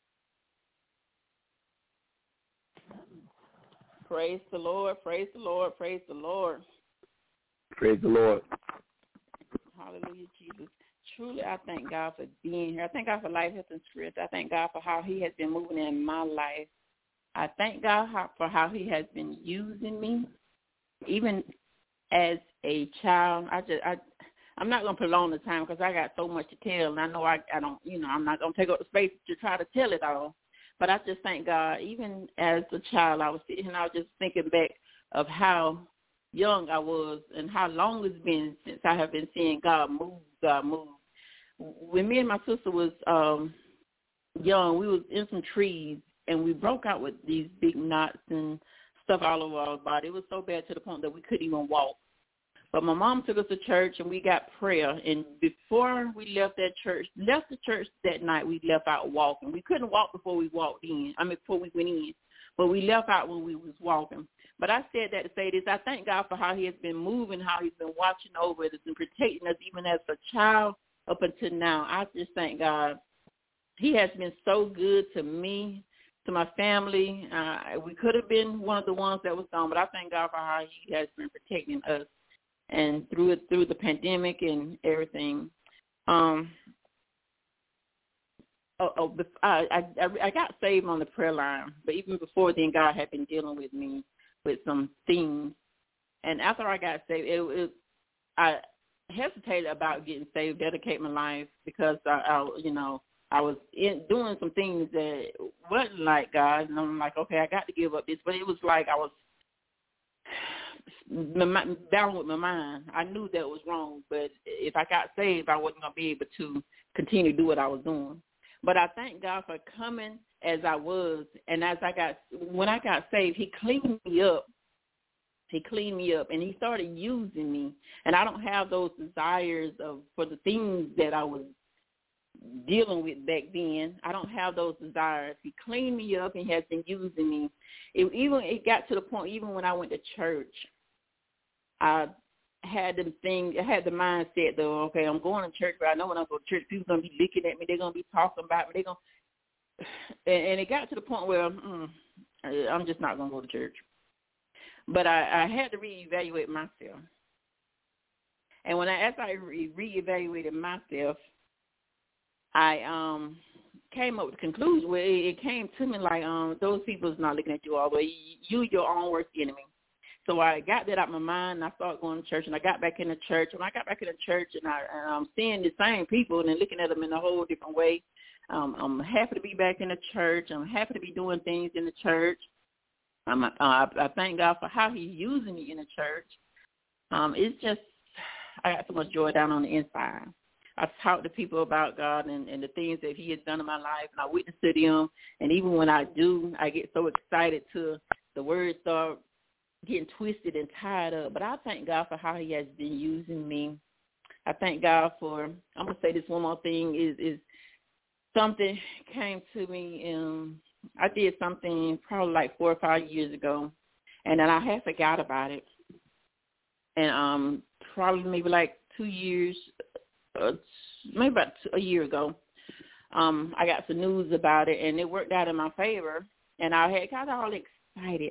Praise the Lord. Praise the Lord. Praise the Lord. Praise the Lord. Hallelujah, Jesus. Truly, I thank God for being here. I thank God for life, health, and strength. I thank God for how he has been moving in my life. I thank God how, for how he has been using me, even as a child. I just, I, I'm not going to prolong the time because I got so much to tell, and I know I, I don't, you know, I'm not going to take up the space to try to tell it all. But I just thank God, even as a child, I was sitting and I was just thinking back of how young I was and how long it's been since I have been seeing God move, God move. When me and my sister was um, young, we was in some trees, and we broke out with these big knots and stuff all over our body. It was so bad to the point that we couldn't even walk. But my mom took us to church, and we got prayer. And before we left that church, left the church that night, we left out walking. We couldn't walk before we walked in. I mean, before we went in. But we left out when we was walking. But I said that to say this. I thank God for how he has been moving, how he's been watching over us and protecting us even as a child up until now. I just thank God. He has been so good to me, to my family. Uh, we could have been one of the ones that was gone, but I thank God for how he has been protecting us. And through it, through the pandemic and everything, um, oh, oh, I, I I got saved on the prayer line, but even before then, God had been dealing with me with some things. And after I got saved, it, it I hesitated about getting saved, dedicate my life because I, I you know, I was in, doing some things that wasn't like God, and I'm like, okay, I got to give up this, but it was like I was down with my mind. I knew that was wrong, but if I got saved, I wasn't going to be able to continue to do what I was doing. But I thank God for coming as I was, and as I got, when I got saved, he cleaned me up. He cleaned me up, and he started using me, and I don't have those desires of for the things that I was dealing with back then. I don't have those desires. He cleaned me up, and he has been using me. It, even it got to the point, even when I went to church, I had the thing, I had the mindset though, okay, I'm going to church, but I know when I go to church, people are going to be looking at me, they're going to be talking about me, they're going to, and, and it got to the point where mm, I'm just not going to go to church. But I, I had to reevaluate myself. And when I, as I re- reevaluated myself, I um came up with the conclusion where it, it came to me like, um, those people is not looking at you all the way. You, your own worst enemy. So I got that out of my mind, and I started going to church, and I got back in the church. When I got back in the church, and, I, and I'm seeing the same people and then looking at them in a whole different way, um, I'm happy to be back in the church. I'm happy to be doing things in the church. I'm, uh, I, I thank God for how he's using me in the church. Um, it's just, I got so much joy down on the inside. I talk to people about God and, and the things that he has done in my life, and I witness to them. And even when I do, I get so excited to the words start getting twisted and tied up. But I thank God for how he has been using me. I thank God for, I'm going to say this one more thing, is, is something came to me, and I did something probably like four or five years ago, and then I had forgot about it. And um, probably maybe like two years, uh, maybe about two, a year ago, um, I got some news about it, and it worked out in my favor, and I had got all excited.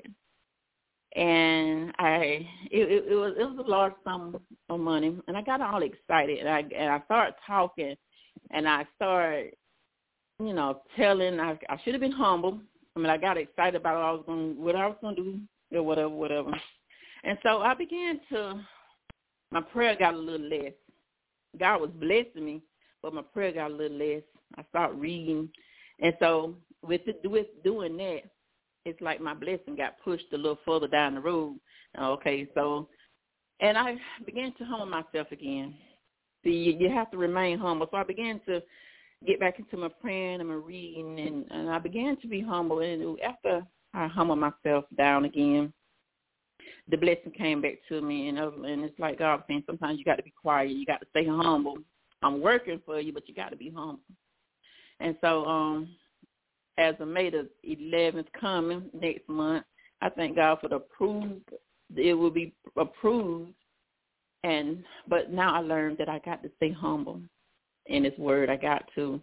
And I, it, it, it was it was a large sum of money, and I got all excited, and I and I started talking, and I started, you know, telling. I I should have been humble. I mean, I got excited about what I was going, what I was going to do, or whatever, whatever. And so I began to, my prayer got a little less. God was blessing me, but my prayer got a little less. I started reading, and so with the, with doing that, it's like my blessing got pushed a little further down the road. Okay, so, and I began to humble myself again. See, you, you have to remain humble. So I began to get back into my praying and my reading, and, and I began to be humble. And after I humbled myself down again, the blessing came back to me. And, and it's like God saying, sometimes you got to be quiet. You got to stay humble. I'm working for you, but you got to be humble. And so, um, as of May the eleventh coming next month, I thank God for the approved. It will be approved, and but now I learned that I got to stay humble in His Word. I got to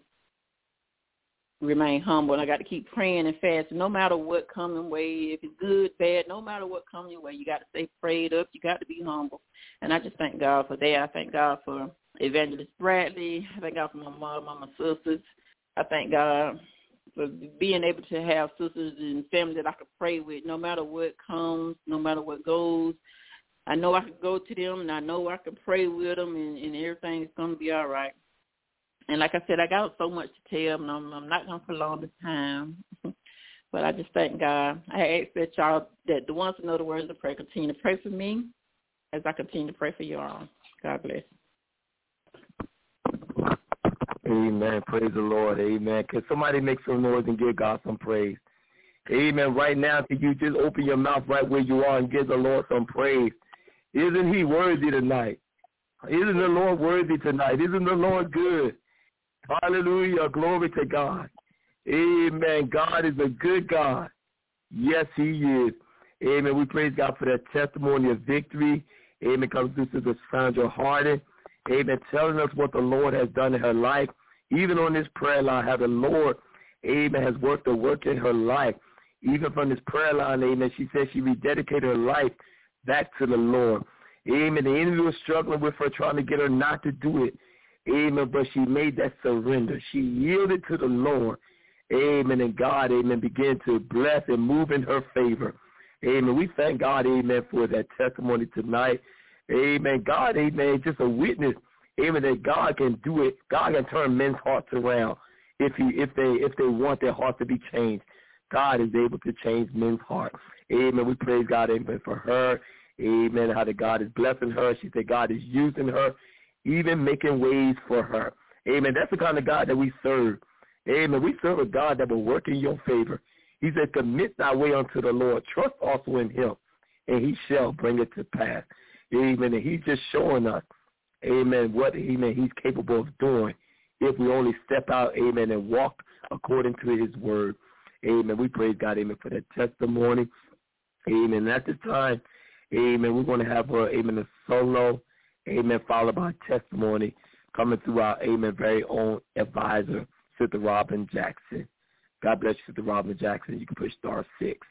remain humble, and I got to keep praying and fasting, no matter what comes way. If it's good, bad, no matter what comes your way, you got to stay prayed up. You got to be humble, and I just thank God for that. I thank God for Evangelist Bradley. I thank God for my mom, my sisters. I thank God for being able to have sisters and family that I could pray with, no matter what comes, no matter what goes. I know I could go to them, and I know I could pray with them, and, and everything is going to be all right. And like I said, I got so much to tell, and I'm, I'm not going to prolong the time. But I just thank God. I ask that y'all, that the ones who know the words of prayer, continue to pray for me as I continue to pray for you all. God bless. Amen. Praise the Lord. Amen. Can somebody make some noise and give God some praise? Amen. Right now, can you just open your mouth right where you are and give the Lord some praise? Isn't he worthy tonight? Isn't the Lord worthy tonight? Isn't the Lord good? Hallelujah. Glory to God. Amen. God is a good God. Yes, he is. Amen. We praise God for that testimony of victory. Amen. Comes through Sister Sandra Harden. Amen. Telling us what the Lord has done in her life. Even on this prayer line, how the Lord, amen, has worked a work in her life. Even from this prayer line, amen, she said she rededicated her life back to the Lord. Amen. The enemy was struggling with her, trying to get her not to do it. Amen. But she made that surrender. She yielded to the Lord. Amen. And God, amen, began to bless and move in her favor. Amen. We thank God, amen, for that testimony tonight. Amen. God, amen, just a witness, amen, that God can do it. God can turn men's hearts around if he, if they, if they want their heart to be changed. God is able to change men's hearts. Amen. We praise God, amen, for her. Amen. How that God is blessing her. She said God is using her, even making ways for her. Amen. That's the kind of God that we serve. Amen. We serve a God that will work in your favor. He said, commit thy way unto the Lord. Trust also in him, and he shall bring it to pass. Amen. And he's just showing us, amen, what, amen, he's capable of doing if we only step out, amen, and walk according to his word. Amen. We praise God, amen, for that testimony. Amen. And at this time, amen, we're going to have, uh, amen, a solo, amen, followed by testimony coming through our, amen, very own advisor, Sister Robin Jackson. God bless you, Sister Robin Jackson. You can push star six.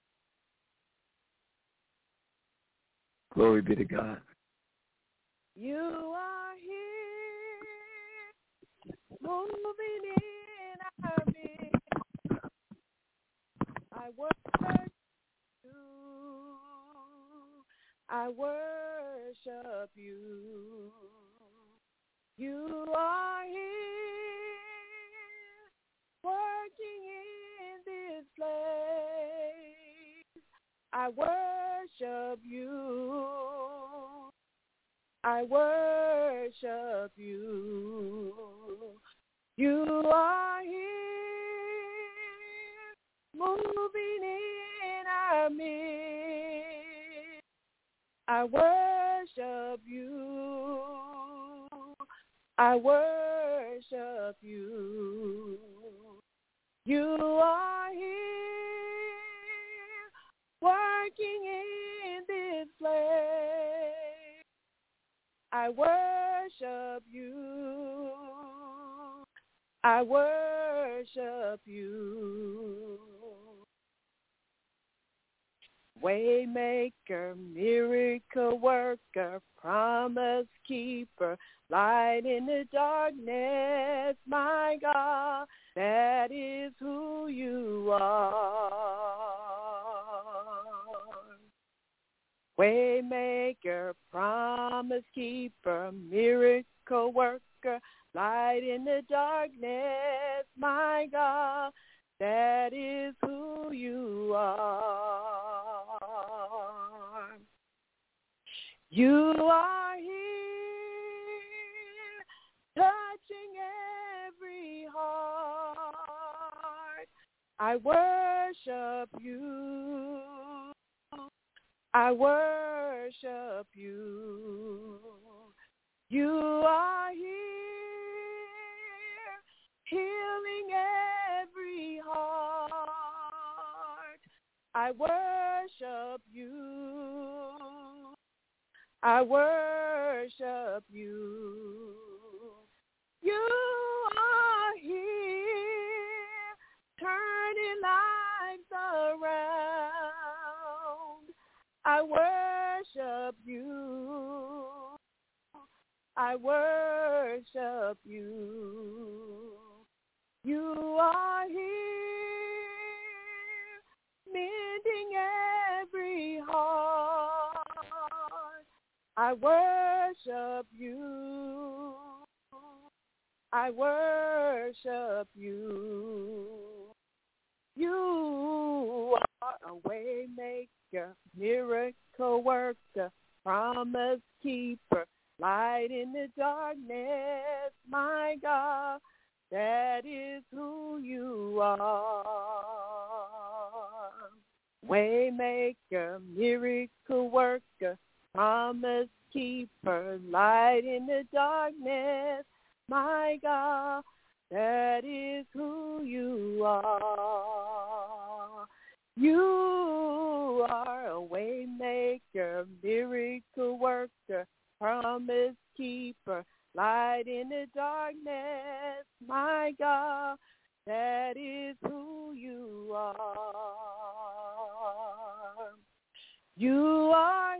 Glory be to God. You are here, moving in our midst. I worship you. I worship you. You are here, working in this place. I worship you. I worship you. You are here, moving in our midst. I worship you. I worship you. You are here, working in this place. I worship you. I worship you. Waymaker, miracle worker, promise keeper, light in the darkness, my God, that is who you are. Waymaker, promise keeper, miracle worker, light in the darkness, my God, that is who you are. You are here, touching every heart. I worship you. I worship you. You are here, healing every heart. I worship you. I worship you. You are here, turning lives around. I worship you. I worship you. You are here, mending every heart. I worship you. I worship you. You are a way maker, miracle worker, promise keeper, light in the darkness, my God, that is who you are. Waymaker, miracle worker, promise keeper, light in the darkness, my God, that is who you are. You are a waymaker, miracle worker, promise keeper, light in the darkness, my God, that is who you are. You are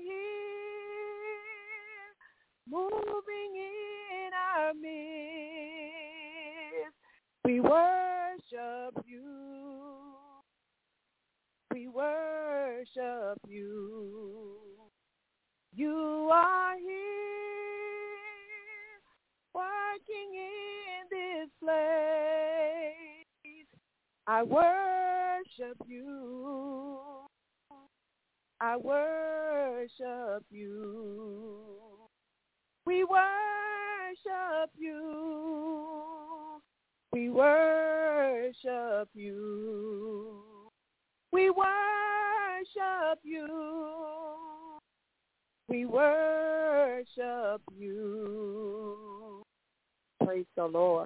here, moving in our midst. We worship you. We worship you. You are here, working in this place. I worship you. I worship you. We worship you. We worship you. We worship you. We worship you. Praise the Lord.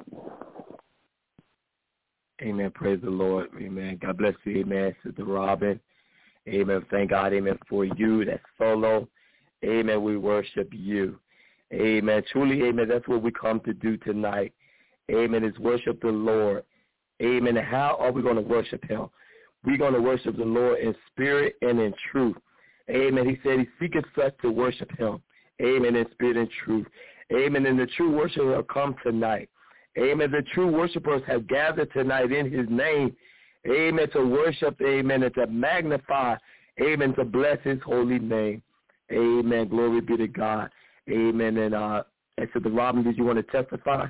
Amen. Praise the Lord. Amen. God bless you. Amen. Sister Robin. Amen. Thank God. Amen. For you. That's solo. Amen. We worship you. Amen. Truly, amen. That's what we come to do tonight. Amen. Is worship the Lord. Amen. And how are we going to worship him? We're going to worship the Lord in spirit and in truth. Amen. He said he seeketh such to worship him. Amen. In spirit and truth. Amen. And the true worshipers have come tonight. Amen. The true worshipers have gathered tonight in his name. Amen. To worship. Amen. And to magnify. Amen. To bless his holy name. Amen. Glory be to God. Amen. And uh, and so the Robin, did you want to testify?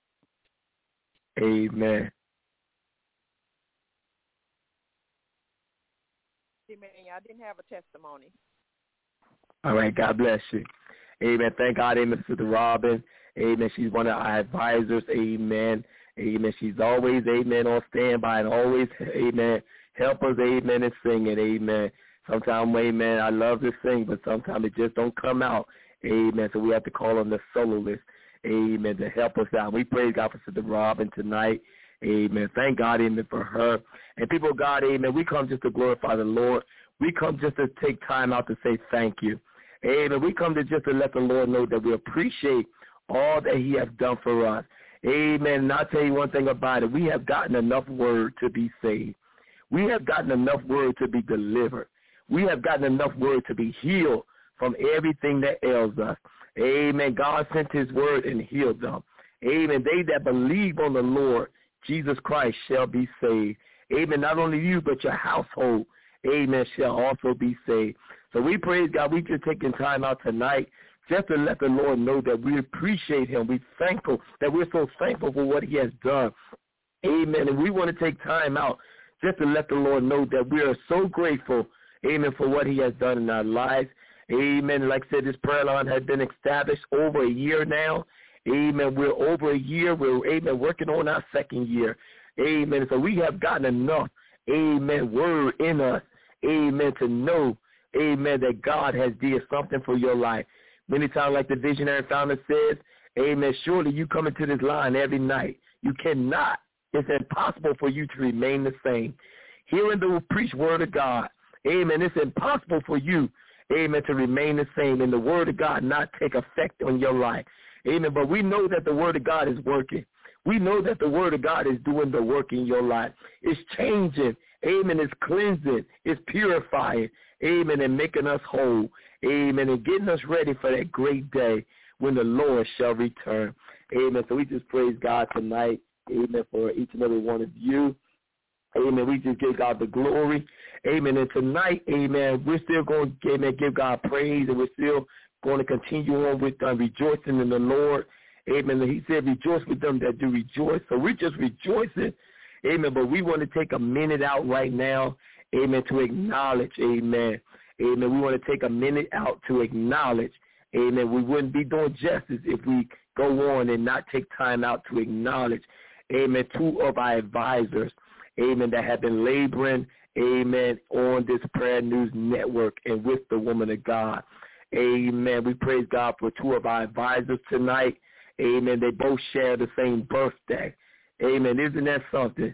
Amen. amen. I didn't have a testimony. All right, God bless you. Amen. Thank God, amen, Sister Robin. Amen. She's one of our advisors. Amen. Amen. She's always, amen, on standby and always, amen, help us, amen, and sing it. Amen. Sometimes, amen, I love to sing, but sometimes it just don't come out. Amen. So we have to call on the soloist, amen, to help us out. We praise God for Sister Robin tonight. Amen. Thank God, amen, for her. And people of God, amen, we come just to glorify the Lord. We come just to take time out to say thank you. Amen. We come to just to let the Lord know that we appreciate all that he has done for us. Amen. And I'll tell you one thing about it. We have gotten enough word to be saved. We have gotten enough word to be delivered. We have gotten enough word to be healed from everything that ails us. Amen. God sent his word and healed them. Amen. They that believe on the Lord Jesus Christ shall be saved. Amen. Not only you, but your household, amen, shall also be saved. So we praise God. We just taking time out tonight just to let the Lord know that we appreciate him. We're thankful that we're so thankful for what he has done. Amen. And we want to take time out just to let the Lord know that we are so grateful, amen, for what he has done in our lives. Amen. Like I said, this prayer line has been established over a year now. Amen. We're over a year. We're, amen, working on our second year. Amen. So we have gotten enough, amen, word in us, amen, to know, amen, that God has did something for your life. Many times, like the visionary founder says, amen, surely you come into this line every night. You cannot. It's impossible for you to remain the same. Hearing the preached word of God, amen, it's impossible for you, amen, to remain the same and the word of God not take effect on your life. Amen. But we know that the word of God is working. We know that the word of God is doing the work in your life. It's changing. Amen. It's cleansing. It's purifying. Amen. And making us whole. Amen. And getting us ready for that great day when the Lord shall return. Amen. So we just praise God tonight. Amen. For each and every one of you. Amen. We just give God the glory. Amen. And tonight, amen, we're still going to amen, give God praise, and we're still going to continue on with uh, rejoicing in the Lord. Amen. And he said, rejoice with them that do rejoice. So we're just rejoicing. Amen. But we want to take a minute out right now, amen, to acknowledge, amen. Amen. We want to take a minute out to acknowledge, amen. We wouldn't be doing justice if we go on and not take time out to acknowledge, amen, two of our advisors, amen, that have been laboring, amen, on this Prayer News Network and with the woman of God. Amen. We praise God for two of our advisors tonight. Amen. They both share the same birthday. Amen. Isn't that something?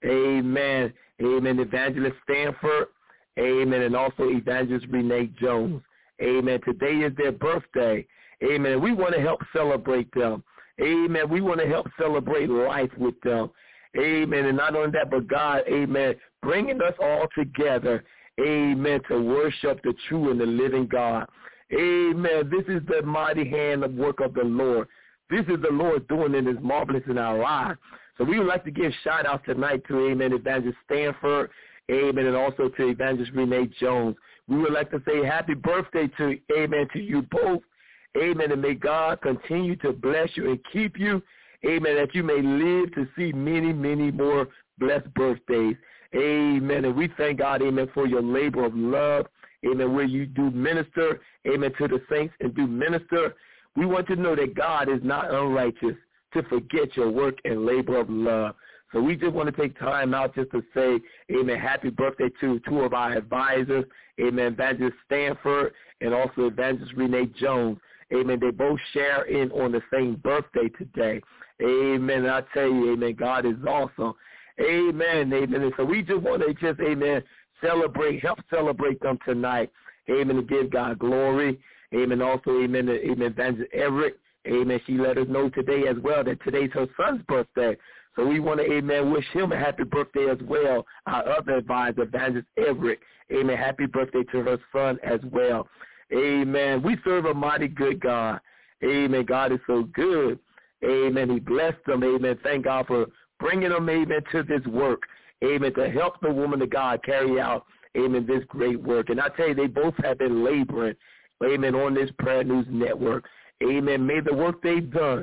Amen. Amen. Evangelist Stanford. Amen. And also Evangelist Renee Jones. Amen. Today is their birthday. Amen. We want to help celebrate them. Amen. We want to help celebrate life with them. Amen. And not only that, but God, amen, bringing us all together, amen, to worship the true and the living God. Amen. This is the mighty hand of work of the Lord. This is the Lord doing it is marvelous in our lives. So we would like to give shout out tonight to, amen, Evangelist Stanford, amen, and also to Evangelist Renee Jones. We would like to say happy birthday to, amen, to you both. Amen. And may God continue to bless you and keep you. Amen. That you may live to see many, many more blessed birthdays. Amen. And we thank God, amen, for your labor of love. Amen. Where you do minister, amen, to the saints and do minister. We want to know that God is not unrighteous to forget your work and labor of love. So we just want to take time out just to say, amen, happy birthday to two of our advisors, amen, Evangelist Stanford and also Evangelist Renee Jones. Amen. They both share in on the same birthday today. Amen. And I tell you, amen, God is awesome. Amen. Amen. And so we just want to just, amen, celebrate, help celebrate them tonight. Amen. To give God glory. Amen. Also, amen, to, amen, Evangelist Everett. Amen. She let us know today as well that today's her son's birthday. So we want to, amen, wish him a happy birthday as well. Our other advisor, Evangelist Everett. Amen. Happy birthday to her son as well. Amen. We serve a mighty good God. Amen. God is so good. Amen. He blessed them. Amen. Thank God for bringing them, amen, to this work. Amen. To help the woman of God carry out, amen, this great work. And I tell you, they both have been laboring, amen, on this Prayer News Network. Amen. May the work they've done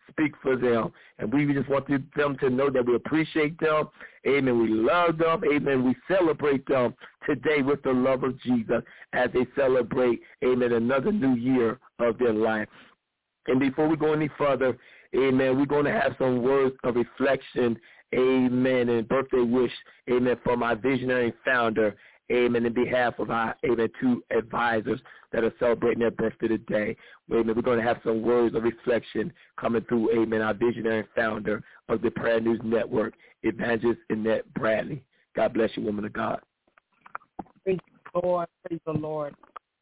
speak for them. And we just want them to know that we appreciate them. Amen. We love them. Amen. We celebrate them today with the love of Jesus as they celebrate, amen, another new year of their life. And before we go any further, amen, we're going to have some words of reflection, amen, and birthday wish, amen, from our visionary founder, amen, in behalf of our, amen, two advisors that are celebrating their birthday today. Amen, we're going to have some words of reflection coming through, amen, our visionary founder of the Prayer News Network, Evangelist Annette Bradley. God bless you, woman of God. Praise the Lord. Praise the Lord.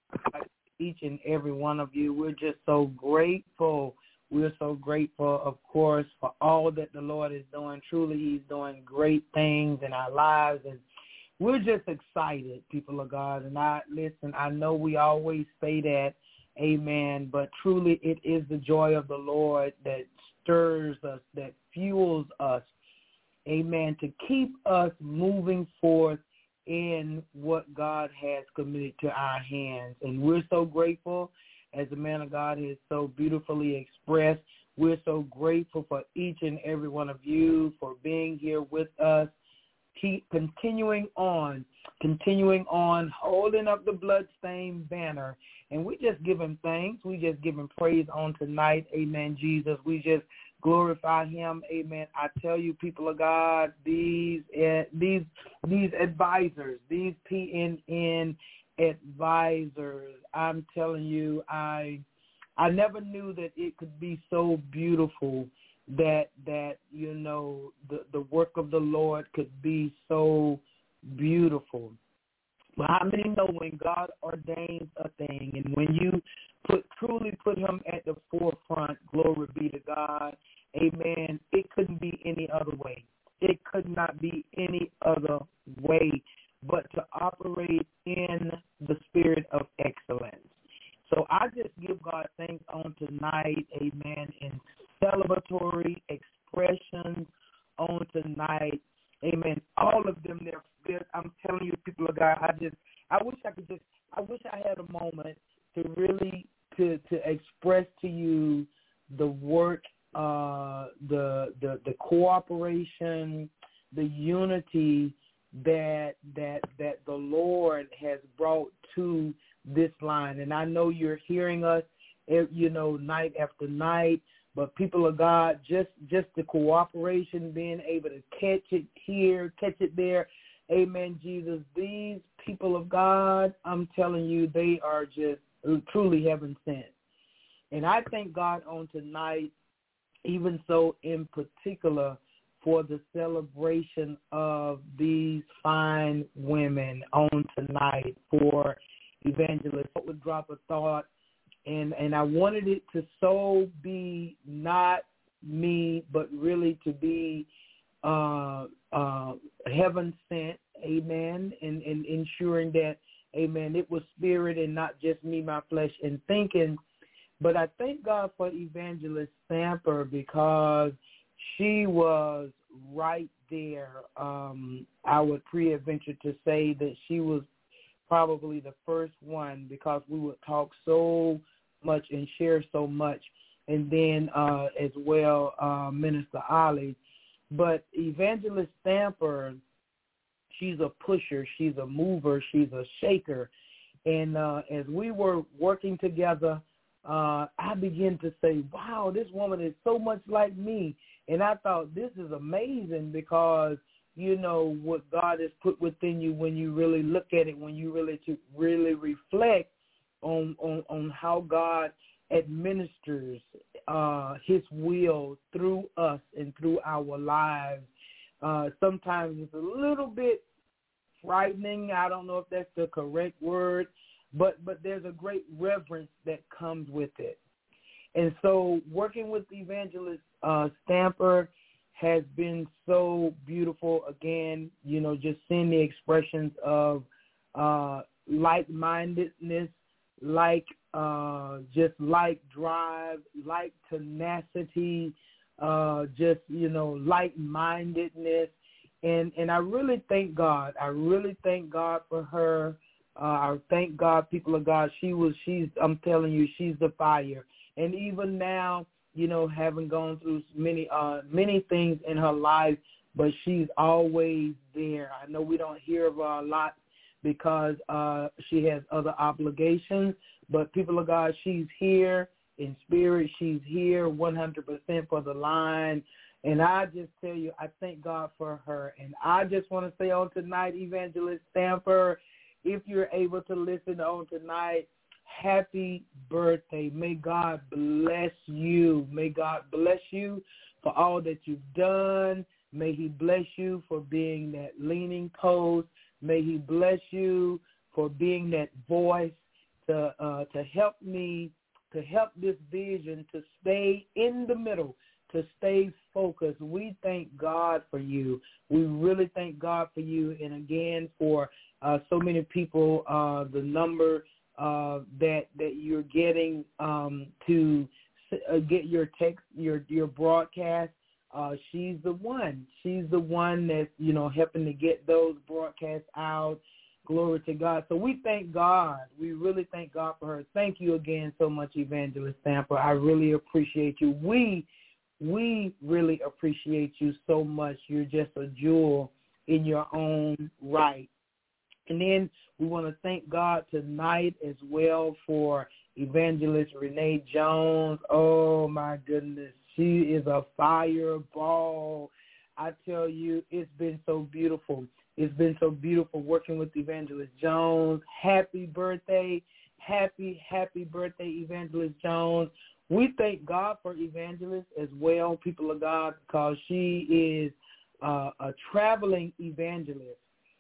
Each and every one of you, we're just so grateful. We're so grateful, of course, for all that the Lord is doing. Truly, he's doing great things in our lives, and we're just excited, people of God. And I listen, I know we always say that, amen, but truly it is the joy of the Lord that stirs us, that fuels us, amen, to keep us moving forth in what God has committed to our hands. And we're so grateful, as the man of God has so beautifully expressed. We're so grateful for each and every one of you for being here with us, keep continuing on, continuing on, holding up the bloodstained banner. And we just give him thanks. We just give him praise on tonight. Amen, Jesus. We just glorify him. Amen. I tell you, people of God, these uh, these these advisors, these P N N advisors, I'm telling you, I I never knew that it could be so beautiful, that that you know the the work of the Lord could be so beautiful. But how many know when God ordains a thing, and when you put truly put him at the forefront, glory be to God, amen, it couldn't be any other way. It could not be any other way but to operate in the spirit of excellence. So I just give God thanks on tonight, amen, in celebratory expressions on tonight, amen. All of them, they're, they're, I'm telling you, people of God, I just, I wish I could just, I wish I had a moment to really, to, to express to you the work, uh, the, the, the cooperation, the unity that, that, that the Lord has brought to this line. And I know you're hearing us, you know, night after night, but people of God, just, just the cooperation, being able to catch it here, catch it there. Amen, Jesus. These people of God, I'm telling you, they are just truly heaven sent. And I thank God on tonight, even so in particular, for the celebration of these fine women on tonight, for Evangelist. I would drop a thought, and, and I wanted it to so be not me, but really to be uh, uh, heaven sent, amen, and, and ensuring that, amen, it was spirit and not just me, my flesh, and thinking. But I thank God for Evangelist Stamper, because she was right there. Um, I would pre-adventure to say that she was probably the first one, because we would talk so much and share so much. And then uh, as well, uh, Minister Ollie. But Evangelist Stamper, she's a pusher, she's a mover, she's a shaker. And uh, as we were working together, uh, I began to say, wow, this woman is so much like me. And I thought, this is amazing, because, you know, what God has put within you when you really look at it, when you really to really reflect on, on, on how God administers uh, his will through us and through our lives. Uh, sometimes it's a little bit frightening. I don't know if that's the correct word, but, but there's a great reverence that comes with it. And so working with Evangelist uh, Stamper has been so beautiful. Again, you know, just seeing the expressions of uh, like-mindedness, like uh, just like drive, like tenacity, uh, just, you know, like-mindedness. And, and I really thank God. I really thank God for her. Uh, I thank God, people of God. She was, she's, I'm telling you, she's the fire. And even now, you know, having gone through many uh, many things in her life, but she's always there. I know we don't hear of her a lot because uh, she has other obligations, but people of God, she's here in spirit. She's here one hundred percent for the line. And I just tell you, I thank God for her. And I just want to say on tonight, Evangelist Stanford, if you're able to listen on tonight, happy birthday. May God bless you. May God bless you for all that you've done. May he bless you for being that leaning post. May he bless you for being that voice to uh, to help me, to help this vision to stay in the middle, to stay focused. We thank God for you. We really thank God for you. And again, for uh, so many people, uh, the number uh, that that you're getting um, to uh, get your text, your your broadcast. Uh, she's the one. She's the one that's, you know, helping to get those broadcasts out. Glory to God. So we thank God. We really thank God for her. Thank you again so much, Evangelist Stanford. I really appreciate you. We we really appreciate you so much. You're just a jewel in your own right. And then we want to thank God tonight as well for Evangelist Renee Jones. Oh, my goodness. She is a fireball. I tell you, it's been so beautiful. It's been so beautiful working with Evangelist Jones. Happy birthday. Happy, happy birthday, Evangelist Jones. We thank God for Evangelist as well, people of God, because she is uh, a traveling evangelist.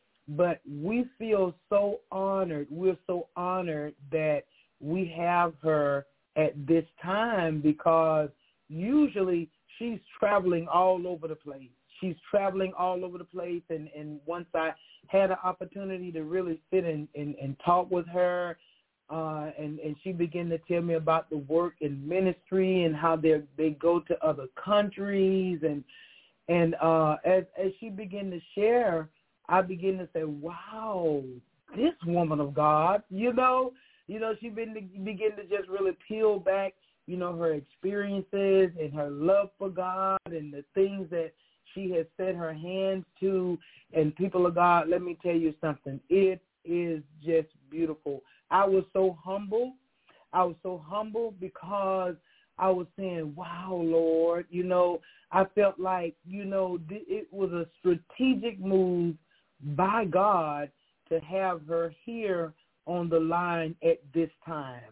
But we feel so honored. We're so honored that we have her at this time because usually she's traveling all over the place. She's traveling all over the place, and, and once I had an opportunity to really sit and, and, and talk with her, uh, and, and she began to tell me about the work in ministry and how they they go to other countries, and and uh, as as she began to share, I began to say, wow, this woman of God, you know, you know, she began to, began to just really peel back, you know, her experiences and her love for God and the things that she has set her hands to. And people of God, let me tell you something. It is just beautiful. I was so humble. I was so humble because I was saying, wow, Lord, you know, I felt like, you know, it was a strategic move by God to have her here on the line at this time.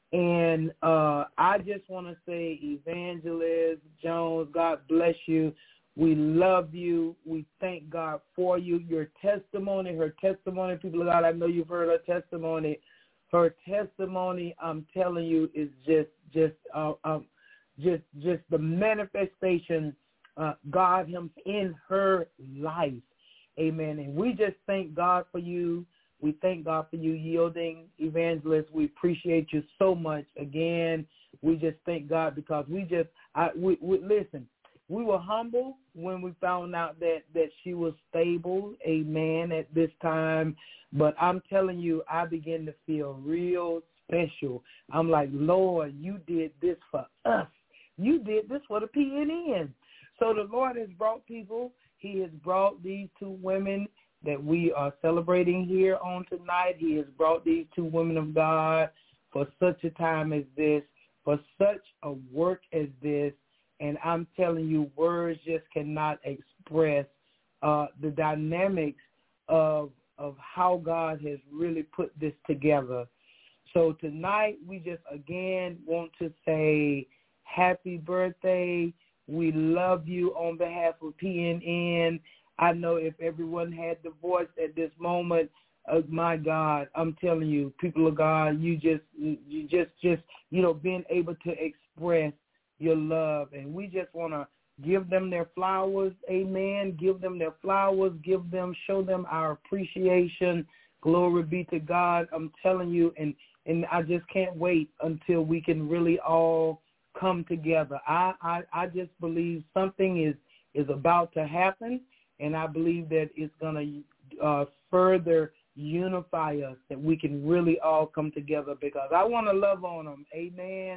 And uh, I just want to say, Evangelist Jones, God bless you. We love you. We thank God for you. Your testimony, her testimony, people of God, I know you've heard her testimony. Her testimony, I'm telling you, is just, just, uh, um, just, just the manifestation, uh, God Him in her life. Amen. And we just thank God for you. We thank God for you yielding, Evangelist. We appreciate you so much. Again, we just thank God because we just, I, we, we listen, we were humble when we found out that, that she was stable, amen, at this time. But I'm telling you, I began to feel real special. I'm like, Lord, you did this for us. You did this for the P N N. So the Lord has brought people. He has brought these two women that we are celebrating here on tonight. He has brought these two women of God for such a time as this, for such a work as this. And I'm telling you, words just cannot express uh, the dynamics of of how God has really put this together. So tonight, we just, again, want to say happy birthday. We love you on behalf of P N N. I know if everyone had the voice at this moment, oh my God, I'm telling you, people of God, you just, you just, just, you know, being able to express your love. And we just want to give them their flowers, amen. Give them their flowers, give them, show them our appreciation. Glory be to God. I'm telling you, and, and I just can't wait until we can really all come together. I, I, I just believe something is, is about to happen, and I believe that it's going to uh, further unify us, that we can really all come together, because I want to love on them, amen.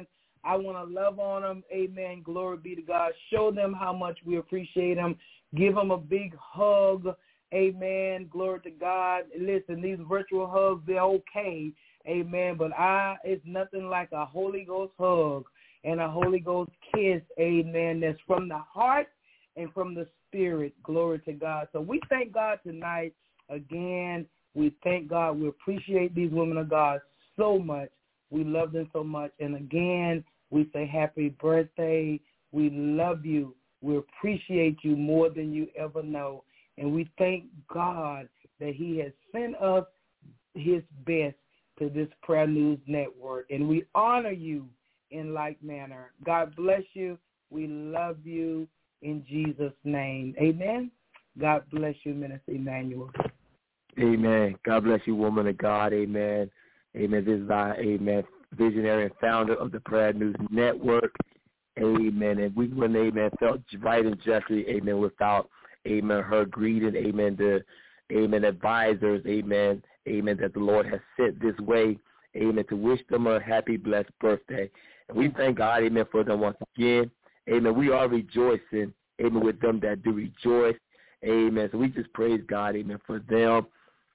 I want to love on them. Amen. Glory be to God. Show them how much we appreciate them. Give them a big hug. Amen. Glory to God. Listen, these virtual hugs, they're okay. Amen. But I, it's nothing like a Holy Ghost hug and a Holy Ghost kiss. Amen. That's from the heart and from the spirit. Glory to God. So we thank God tonight. Again, we thank God. We appreciate these women of God so much. We love them so much. And again, we say happy birthday. We love you. We appreciate you more than you ever know. And we thank God that he has sent us his best to this Prayer News Network. And we honor you in like manner. God bless you. We love you in Jesus' name. Amen. God bless you, Minister Emmanuel. Amen. God bless you, woman of God. Amen. Amen. This is our, amen, visionary and founder of the Prayer News Network. Amen. And we wouldn't, amen, felt right and justly, amen, without, amen, her greeting, amen, the, amen, advisors, amen, amen, that the Lord has sent this way, amen, to wish them a happy, blessed birthday. And we thank God, amen, for them once again. Amen. We are rejoicing, amen, with them that do rejoice. Amen. So we just praise God, amen, for them.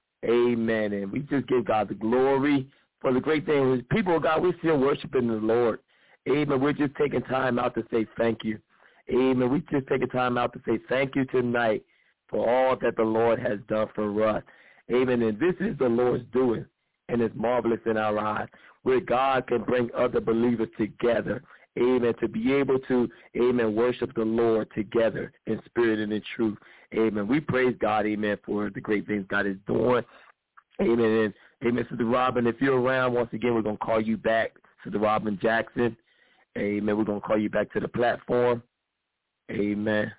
Amen. And we just give God the glory for the great thing. People of God, we're still worshiping the Lord. Amen. We're just taking time out to say thank you. Amen. We're just taking time out to say thank you tonight for all that the Lord has done for us. Amen. And this is the Lord's doing, and it's marvelous in our lives, where God can bring other believers together. Amen. To be able to, amen, worship the Lord together in spirit and in truth. Amen. We praise God, amen, for the great things God is doing. Amen. And, amen, Sister Robin, if you're around, once again, we're going to call you back. Sister Robin Jackson. Amen. We're going to call you back to the platform. Amen.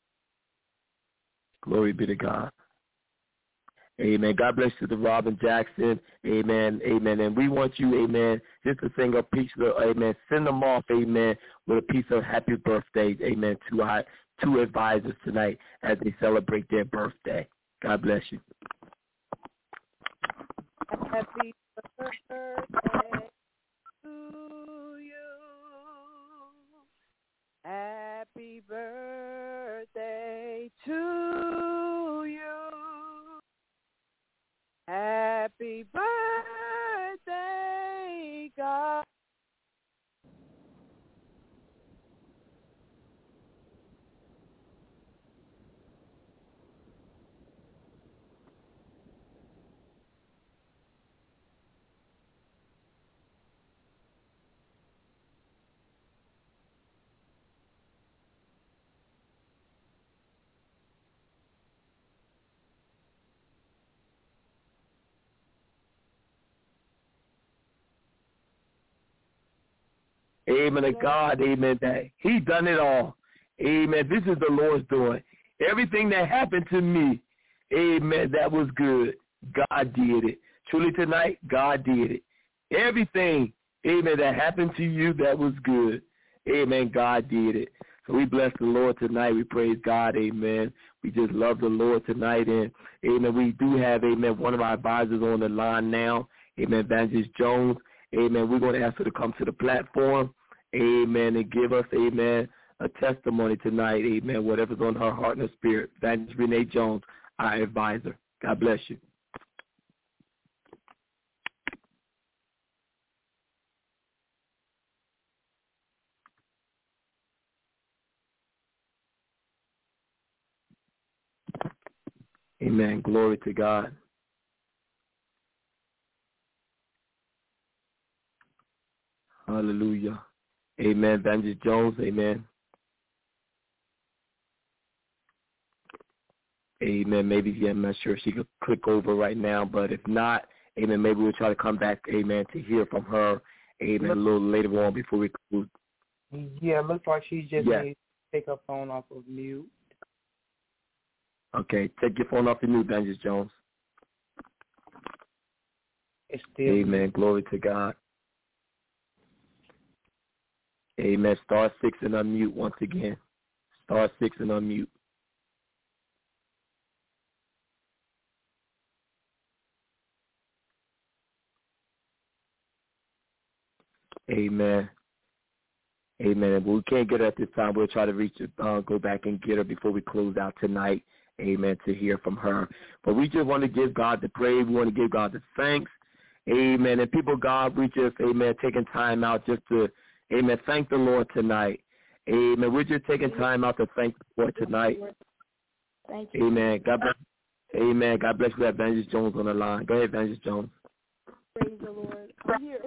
Glory be to God. Amen. God bless you, Sister Robin Jackson. Amen. Amen. And we want you, amen, just to sing a piece of, amen, send them off, amen, with a piece of happy birthday, amen, to our two advisors tonight as they celebrate their birthday. God bless you. Happy birthday to you. Happy birthday to you. Happy birthday, God. Amen to God, amen, that he done it all. Amen. This is the Lord's doing. Everything that happened to me, amen, that was good. God did it. Truly tonight, God did it. Everything, amen, that happened to you, that was good. Amen, God did it. So we bless the Lord tonight. We praise God, amen. We just love the Lord tonight. And, amen, we do have, amen, one of our advisors on the line now, amen, Evangelist Jones. Amen. We're going to ask her to come to the platform, amen, and give us, amen, a testimony tonight, amen, whatever's on her heart and her spirit. Evangelist Renee Jones, our advisor. God bless you. Amen. Glory to God. Hallelujah. Amen. Evangelist Jones, amen. Amen. Maybe, yeah, I'm not sure if she could click over right now, but if not, amen, maybe we'll try to come back, amen, to hear from her, amen, a little later on before we conclude. Yeah, it looks like she's just yeah. made to take her phone off of mute. Okay, take your phone off the mute, Evangelist Jones. It's still Amen. mute. Glory to God. Amen. Star six and unmute once again. Star six and unmute. Amen. Amen. But we can't get her at this time. We'll try to reach, uh, go back and get her before we close out tonight. Amen, to hear from her. But we just want to give God the praise. We want to give God the thanks. Amen. And people, God, we just, amen, taking time out just to, amen, thank the Lord tonight. Amen. We're just taking time out to thank the Lord tonight. Thank you. Amen. God bless. Amen. God bless you, Evangelist Jones on the line. Go ahead, Evangelist Jones. Praise the Lord. I'm here.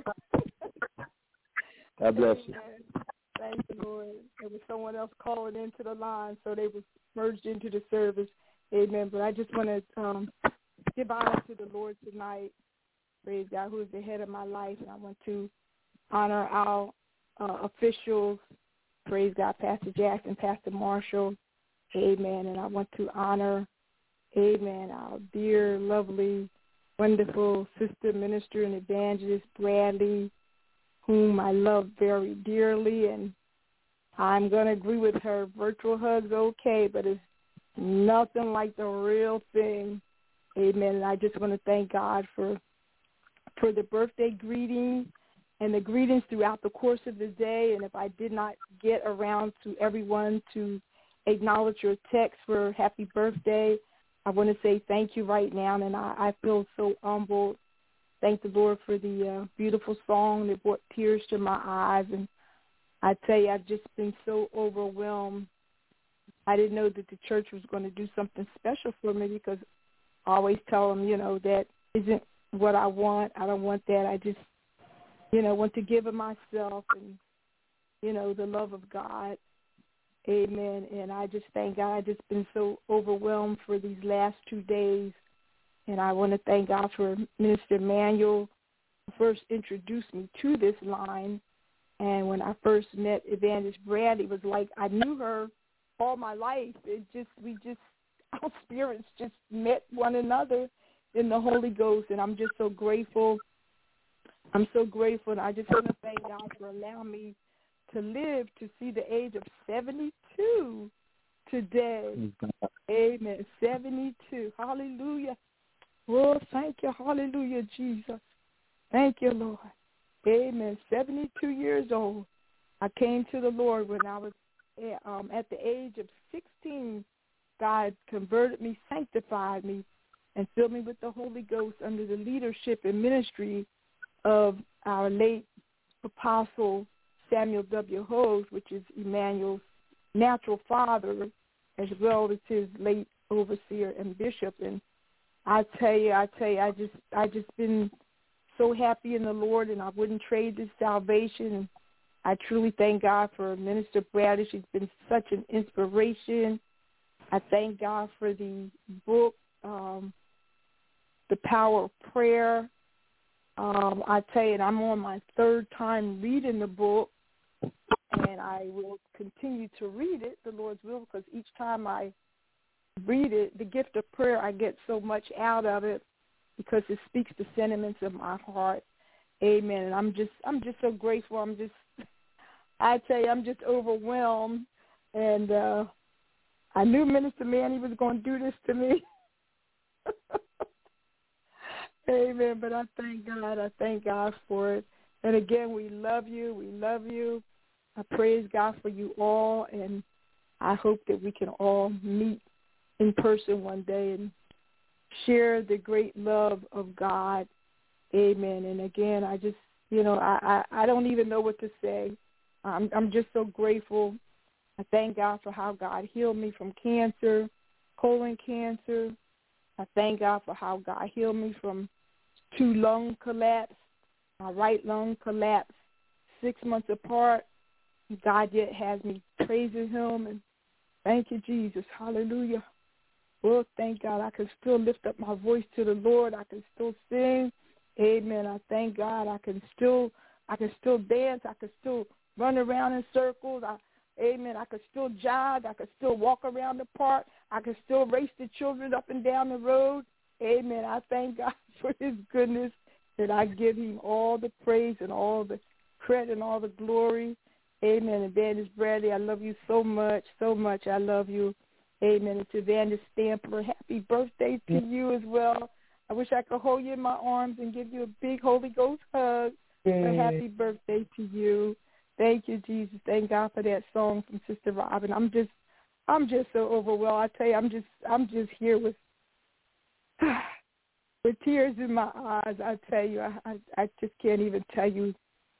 God bless you. Thank you, Lord. There was someone else calling into the line, so they were merged into the service. Amen. But I just want to um, give honor to the Lord tonight. Praise God, who is the head of my life. And I want to honor our uh, officials. Praise God, Pastor Jackson, Pastor Marshall. Amen. And I want to honor, amen, our dear, lovely, wonderful sister, minister, and evangelist, Bradley, whom I love very dearly. And I'm going to agree with her. Virtual hugs okay, but it's nothing like the real thing. Amen. And I just want to thank God for for the birthday greetings and the greetings throughout the course of the day. And if I did not get around to everyone to acknowledge your text for happy birthday, I want to say thank you right now. And I, I feel so humbled. Thank the Lord for the uh, beautiful song that brought tears to my eyes. And I tell you, I've just been so overwhelmed. I didn't know that the church was going to do something special for me, because I always tell them, you know, that isn't what I want. I don't want that. I just, you know, want to give of myself and, you know, the love of God. Amen. And I just thank God. I've just been so overwhelmed for these last two days. And I want to thank God for Minister Emmanuel, who first introduced me to this line. And when I first met Evangelist Brad, it was like I knew her all my life. It just, we just, our spirits just met one another in the Holy Ghost. And I'm just so grateful. I'm so grateful. And I just want to thank God for allowing me to live to see the age of seventy-two today. Amen. seventy-two. Hallelujah. Oh, thank you. Hallelujah, Jesus. Thank you, Lord. Amen. seventy-two years old. I came to the Lord when I was um, at the age of sixteen. God converted me, sanctified me, and filled me with the Holy Ghost under the leadership and ministry of our late apostle, Samuel W. Hose, which is Emmanuel's natural father, as well as his late overseer and bishop. And I tell you, I tell you, I just, I just been so happy in the Lord, and I wouldn't trade this salvation. And I truly thank God for Minister Bradley. She's been such an inspiration. I thank God for the book, um, The Power of Prayer. Um, I tell you, I'm on my third time reading the book, and I will continue to read it, the Lord's will, because each time I read it, the gift of prayer, I get so much out of it, because it speaks the sentiments of my heart. Amen. And I'm just, I'm just so grateful. I'm just, I tell you, I'm just overwhelmed. And uh, I knew Minister Manny was going to do this to me. Amen. But I thank God. I thank God for it. And again, we love you. We love you. I praise God for you all. And I hope that we can all meet in person one day and share the great love of God. Amen. And again, I just, you know, I, I, I don't even know what to say. I'm, I'm just so grateful. I thank God for how God healed me from cancer, colon cancer. I thank God for how God healed me from two lung collapse. My right lung collapsed six months apart. God yet has me praising him. And thank you, Jesus. Hallelujah. Well, thank God I can still lift up my voice to the Lord. I can still sing. Amen. I thank God I can still I can still dance. I can still run around in circles. I, amen. I can still jog. I can still walk around the park. I can still race the children up and down the road. Amen. I thank God for his goodness, and I give him all the praise and all the credit and all the glory. Amen. Evangelist Bradley, I love you so much, so much. I love you. Amen. It's Evangelist Stampler. Happy birthday to you as well. I wish I could hold you in my arms and give you a big Holy Ghost hug. But happy birthday to you. Thank you, Jesus. Thank God for that song from Sister Robin. I'm just, I'm just so overwhelmed. I tell you, I'm just, I'm just here with, with tears in my eyes. I tell you, I, I, I just can't even tell you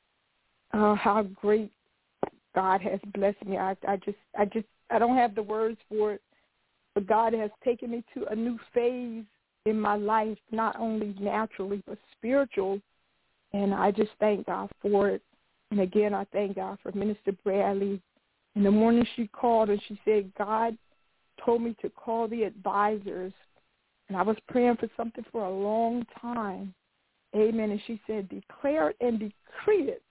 uh, how great God has blessed me. I, I just, I just, I don't have the words for it. But God has taken me to a new phase in my life, not only naturally but spiritual. And I just thank God for it. And again, I thank God for Minister Bradley. In the morning she called and she said, God told me to call the advisors. And I was praying for something for a long time. Amen. And she said, declare it and decree it.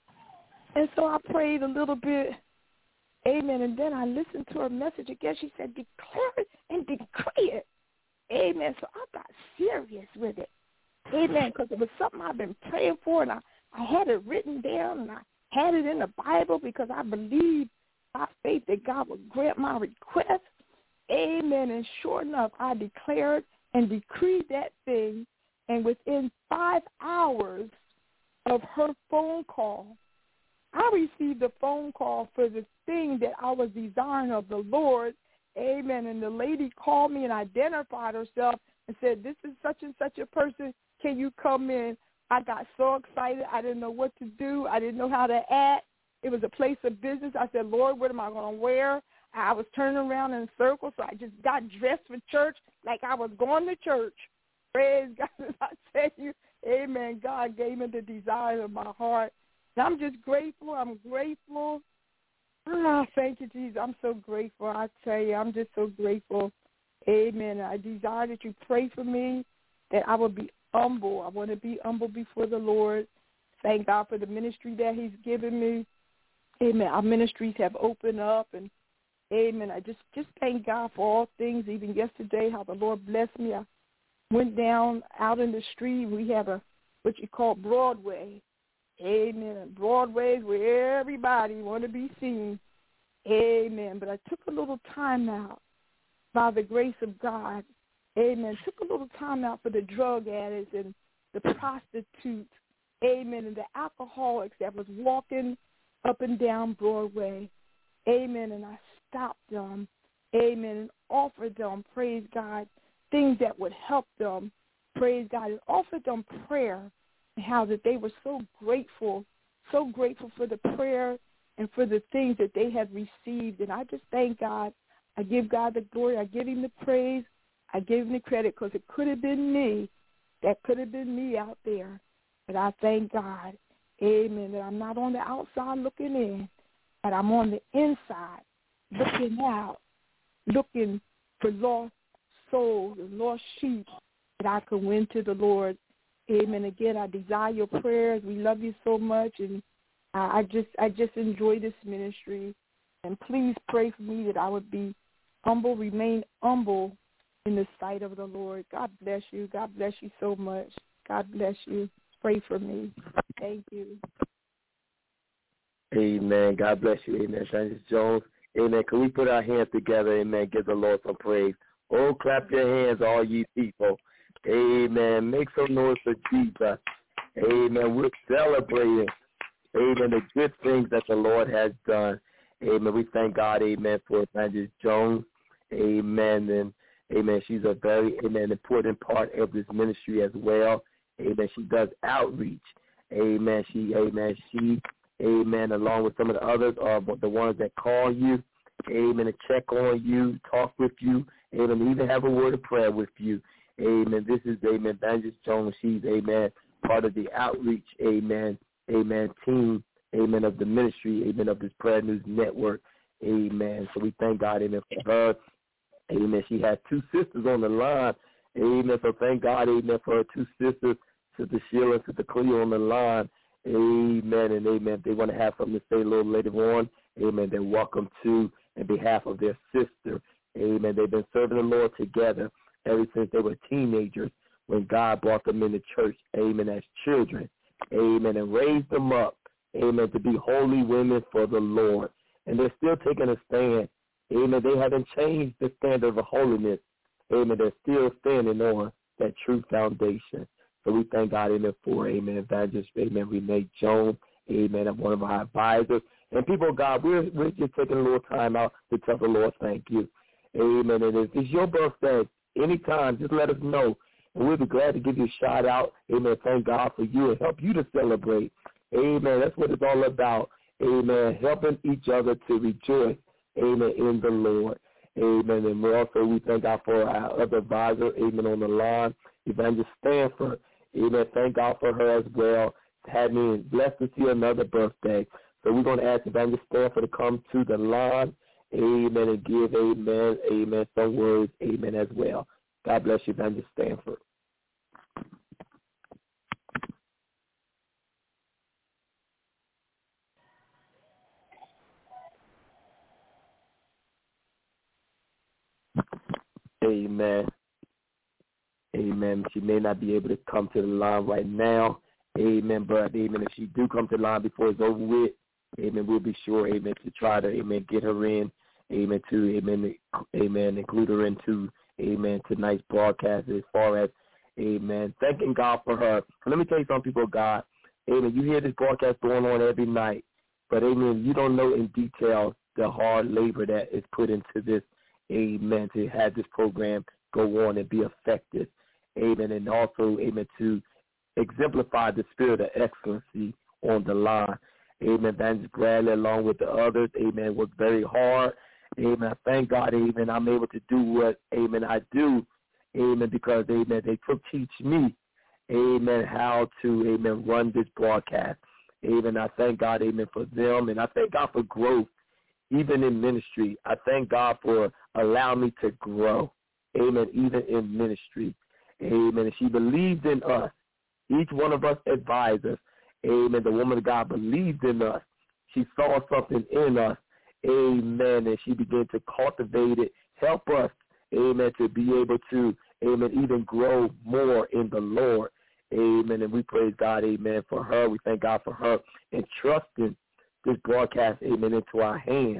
And so I prayed a little bit. Amen. And then I listened to her message again. She said, declare it and decree it. Amen. So I got serious with it. Amen. Because it was something I've been praying for, and I, I had it written down, and I had it in the Bible because I believe by faith that God would grant my request. Amen. And sure enough, I declared and decreed that thing, and within five hours of her phone call, I received a phone call for the thing that I was desiring of the Lord. Amen. And the lady called me and identified herself and said, this is such and such a person. Can you come in? I got so excited. I didn't know what to do. I didn't know how to act. It was a place of business. I said, Lord, what am I going to wear? I was turning around in circles, so I just got dressed for church like I was going to church. Praise God. I tell you, amen, God gave me the desire of my heart. And I'm just grateful. I'm grateful. Ah, thank you, Jesus. I'm so grateful. I tell you, I'm just so grateful. Amen. I desire that you pray for me, that I will be humble. I want to be humble before the Lord. Thank God for the ministry that he's given me. Amen. Our ministries have opened up, and amen. I just, just thank God for all things. Even yesterday, how the Lord blessed me. I went down out in the street. We have a what you call Broadway. Amen. Broadway is where everybody want to be seen. Amen. But I took a little time out by the grace of God. Amen. Took a little time out for the drug addicts and the prostitutes. Amen. And the alcoholics that was walking up and down Broadway. Amen. And I stopped them. Amen. And offered them, praise God, things that would help them. Praise God. And offered them prayer. And how that they were so grateful, so grateful for the prayer and for the things that they had received. And I just thank God. I give God the glory. I give him the praise. I give him the credit because it could have been me. That could have been me out there. But I thank God, amen, that I'm not on the outside looking in, but I'm on the inside looking out, looking for lost souls and lost sheep that I can win to the Lord. Amen. Again, I desire your prayers. We love you so much, and I just I just enjoy this ministry. And please pray for me that I would be humble, remain humble in the sight of the Lord. God bless you. God bless you so much. God bless you. Pray for me. Thank you. Amen. God bless you. Amen. Francis Jones. Amen. Can we put our hands together? Amen. Give the Lord some praise. Oh, clap your hands, all ye people. Amen. Make some noise for Jesus. Amen. We're celebrating, amen, the good things that the Lord has done. Amen. We thank God, amen, for Evangelist Jones. Amen. And, amen, she's a very, amen, important part of this ministry as well. Amen. She does outreach. Amen. She, amen, she, amen, along with some of the others are the ones that call you, amen, to check on you, talk with you, amen, even have a word of prayer with you. Amen. This is, amen, Evangelist Jones. She's, amen, part of the outreach, amen, amen, team, amen, of the ministry, amen, of this Prayer News Network, amen. So we thank God, amen, for her. Amen. She has two sisters on the line, amen. So thank God, amen, for her two sisters, Sister Sheila and Sister Cleo on the line, amen, and amen. They want to have something to say a little later on, amen. They're welcome to, in behalf of their sister, amen. They've been serving the Lord together ever since they were teenagers when God brought them into church, amen, as children, amen, and raised them up, amen, to be holy women for the Lord. And they're still taking a stand, amen. They haven't changed the standard of holiness, amen. They're still standing on that true foundation. So we thank God, amen, for, amen, Evangelist, amen, Renee Jones, amen, of one of our advisors. And people of God, we're, we're just taking a little time out to tell the Lord thank you. Amen. And if it's your birthday, anytime, just let us know. And we'll be glad to give you a shout out. Amen. Thank God for you and help you to celebrate. Amen. That's what it's all about. Amen. Helping each other to rejoice. Amen. In the Lord. Amen. And we also, we thank God for our other advisor. Amen. On the line, Evangelist Stanford. Amen. Thank God for her as well. Had me blessed to see another birthday. So we're going to ask Evangelist Stanford to come to the line. Amen. And give, amen, amen, some words. Amen as well. God bless you, Evangelist Stanford. Amen. Amen. She may not be able to come to the line right now. Amen. But, amen, if she do come to the line before it's over with, amen, we'll be sure, amen, to try to, amen, get her in, amen, to, amen, amen, include her into, amen, tonight's broadcast as far as, amen, thanking God for her. Let me tell you something, people of God. Amen, you hear this broadcast going on every night, but, amen, you don't know in detail the hard labor that is put into this, amen, to have this program go on and be effective. Amen, and also, amen, to exemplify the spirit of excellency on the line. Amen. Evangelist Bradley, along with the others, amen, worked very hard. Amen. Thank God, amen, I'm able to do what, amen, I do. Amen, because, amen, they took teach me, amen, how to, amen, run this broadcast. Amen. I thank God, amen, for them, and I thank God for growth, even in ministry. I thank God for allowing me to grow, amen, even in ministry. Amen. And she believed in us. Each one of us advisors, amen, the woman of God believed in us. She saw something in us, amen, and she began to cultivate it, help us, amen, to be able to, amen, even grow more in the Lord, amen, and we praise God, amen, for her. We thank God for her entrusting this broadcast, amen, into our hands,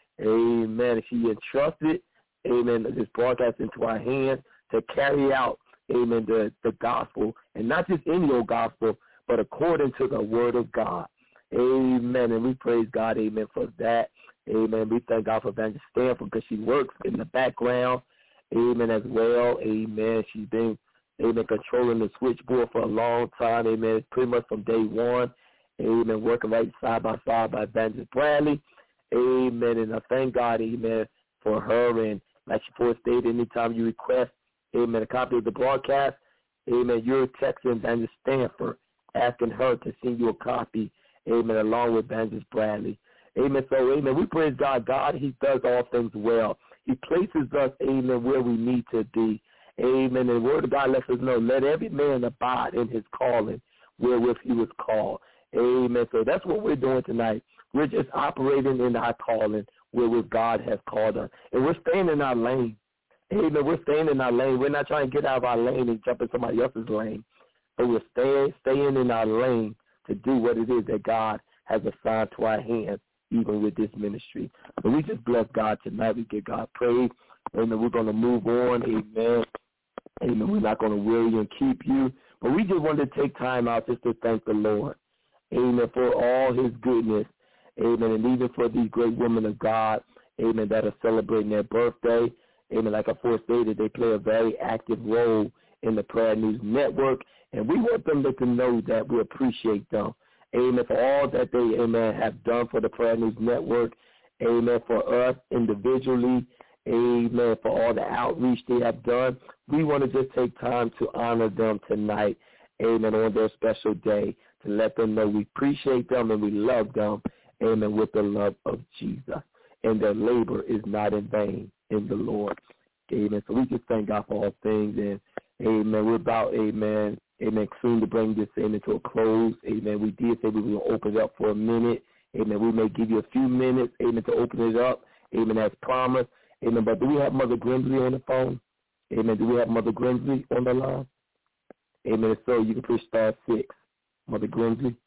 amen. She entrusted, amen, this broadcast into our hands to carry out, amen, the, the gospel, and not just any old gospel, but according to the word of God. Amen. And we praise God, amen, for that. Amen. We thank God for Evangelist Stanford because she works in the background, amen, as well. Amen. She's been, amen, controlling the switchboard for a long time. Amen. It's pretty much from day one. Amen. Working right side by side by Evangelist Bradley. Amen. And I thank God, amen, for her. And like she first stated, anytime you request, amen, a copy of the broadcast, amen, you're texting Evangelist Stanford, asking her to send you a copy, amen, along with Evangelist Bradley. Amen. So, amen, we praise God. God, he does all things well. He places us, amen, where we need to be. Amen. And the word of God lets us know, let every man abide in his calling wherewith he was called. Amen. So that's what we're doing tonight. We're just operating in our calling wherewith God has called us. And we're staying in our lane. Amen. We're staying in our lane. We're not trying to get out of our lane and jump in somebody else's lane. But we're staying, staying in our lane to do what it is that God has assigned to our hands, even with this ministry. So we just bless God tonight. We give God praise. Amen. We're going to move on. Amen. Amen. We're not going to weary and keep you. But we just wanted to take time out just to thank the Lord. Amen. For all his goodness. Amen. And even for these great women of God. Amen. That are celebrating their birthday. Amen. Like I first stated, they play a very active role in the Prayer News Network. And we want them to know that we appreciate them. Amen. For all that they, amen, have done for the Prayer News Network. Amen. For us individually. Amen. For all the outreach they have done. We want to just take time to honor them tonight. Amen. On their special day. To let them know we appreciate them and we love them. Amen. With the love of Jesus. And their labor is not in vain in the Lord. Amen. So we just thank God for all things. And amen. We're about, amen, amen, soon to bring this amen to a close. Amen. We did say we were going to open it up for a minute. Amen. We may give you a few minutes, amen, to open it up. Amen, as promised. Amen. But do we have Mother Grimsley on the phone? Amen. Do we have Mother Grimsley on the line? Amen. If so, you can push star six. Mother Grimsley.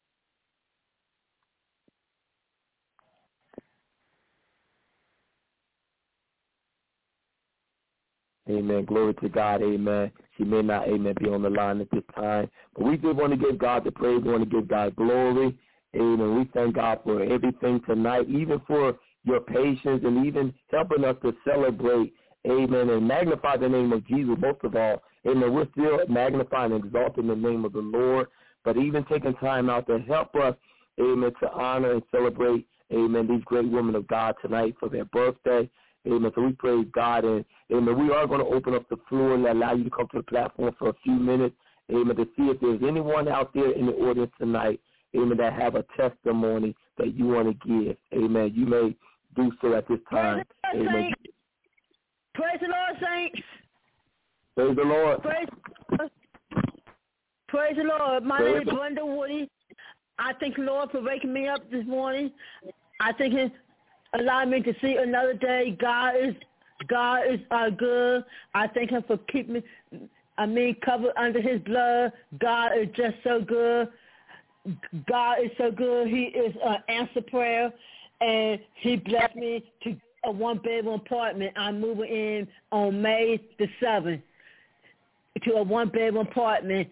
Amen. Glory to God. Amen. She may not, amen, be on the line at this time. But we do want to give God the praise. We want to give God glory. Amen. We thank God for everything tonight, even for your patience and even helping us to celebrate, amen, and magnify the name of Jesus most of all. Amen. We're still magnifying and exalting the name of the Lord, but even taking time out to help us, amen, to honor and celebrate, amen, these great women of God tonight for their birthday. Amen. So we praise God, and amen, we are going to open up the floor and allow you to come to the platform for a few minutes, amen, to see if there's anyone out there in the audience tonight, amen, that have a testimony that you want to give. Amen. You may do so at this time. Praise the Lord, amen. saints. Praise the Lord, saints. Praise the Lord. Praise, praise the Lord. My Praise name is Brenda Woody. I thank the Lord for waking me up this morning. I thank Him allowing me to see another day. God is God is uh, good. I thank Him for keeping me, I mean, covered under His blood. God is just so good. God is so good. He is an uh, answer prayer, and He blessed me to a one-bedroom apartment. I'm moving in on May the seventh to a one-bedroom apartment.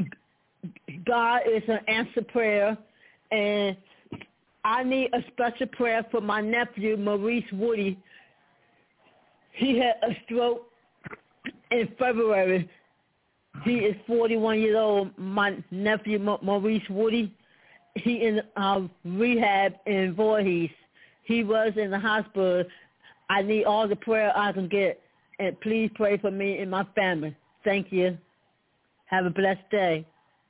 God is an answer prayer, and I need a special prayer for my nephew, Maurice Woody. He had a stroke in February. He is forty-one years old. My nephew, Maurice Woody, he in uh, rehab in Voorhees. He was in the hospital. I need all the prayer I can get, and please pray for me and my family. Thank you. Have a blessed day.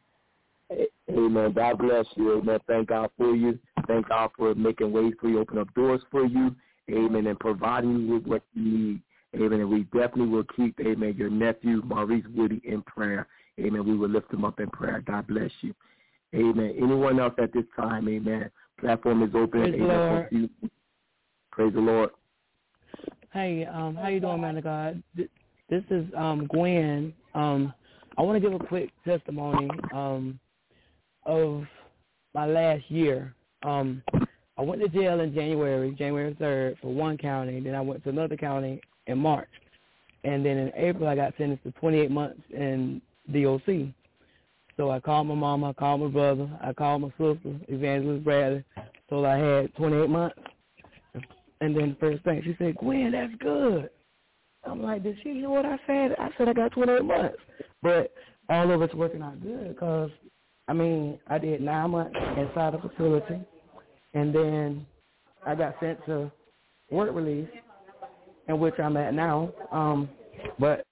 Amen. God bless you. Amen. Thank God for you. Thank God for making ways for you, open up doors for you. Amen. And providing you with what you need. Amen. And we definitely will keep, amen, your nephew, Maurice Woody, in prayer. Amen. We will lift him up in prayer. God bless you. Amen. Anyone else at this time, amen. Platform is open. Praise amen. the Lord. Praise the Lord. Hey, um, how you doing, man of God? This is um, Gwen. Um, I want to give a quick testimony um, of my last year. Um, I went to jail in January, January third, for one county. Then I went to another county in March. And then in April, I got sentenced to twenty-eight months in D O C. So I called my mama, I called my brother, I called my sister, Evangelist Bradley, told her I had twenty-eight months. And then first thing, she said, Gwen, that's good. I'm like, did she hear what I said? I said I got twenty-eight months. But all of it's working out good because, I mean, I did nine months inside the facility, and then I got sent to work release, in which I'm at now. Um, but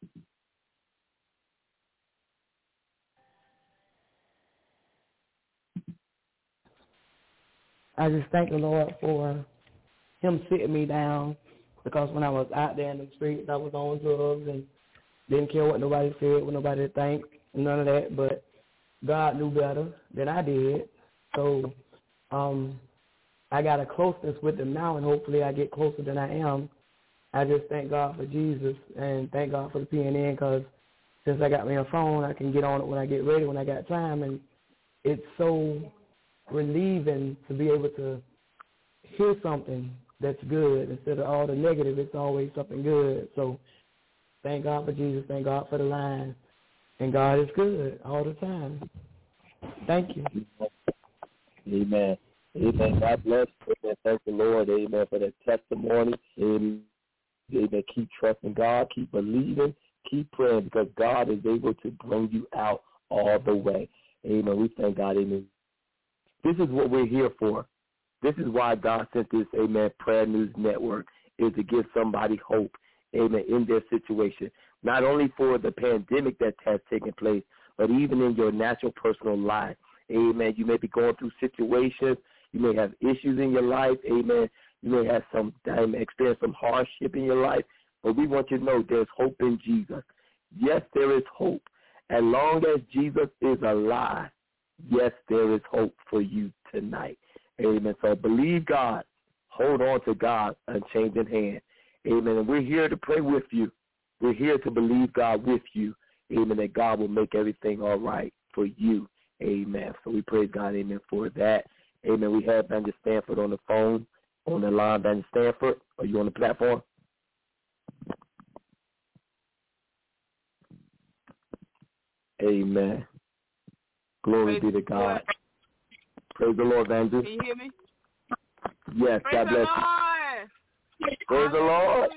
I just thank the Lord for Him sitting me down, because when I was out there in the streets, I was on drugs and didn't care what nobody said, what nobody think, none of that. But God knew better than I did. So um, I got a closeness with Him now, and hopefully I get closer than I am. I just thank God for Jesus and thank God for the P N N, because since I got me a phone, I can get on it when I get ready, when I got time. And it's so relieving to be able to hear something that's good instead of all the negative. It's always something good. So thank God for Jesus. Thank God for the line. And God is good all the time. Thank you. Amen. Amen. God bless you. Amen. Thank the Lord. Amen. For that testimony. Amen. Amen. Keep trusting God. Keep believing. Keep praying, because God is able to bring you out all the way. Amen. We thank God. Amen. This is what we're here for. This is why God sent this, amen, Prayer News Network, is to give somebody hope, amen, in their situation. Not only for the pandemic that has taken place, but even in your natural personal life. Amen. You may be going through situations. You may have issues in your life. Amen. You may have some time experience some hardship in your life. But we want you to know there's hope in Jesus. Yes, there is hope. As long as Jesus is alive, yes, there is hope for you tonight. Amen. So believe God. Hold on to God, unchanging hand. Amen. And we're here to pray with you. We're here to believe God with you. Amen. That God will make everything all right for you. Amen. So we praise God. Amen. For that. Amen. We have Evangelist Stanford on the phone, on the line. Evangelist Stanford, are you on the platform? Amen. Glory be to God. Praise the Lord, Evangelist. Can you hear me? Yes, Praise God bless the Lord. you. Praise the Lord.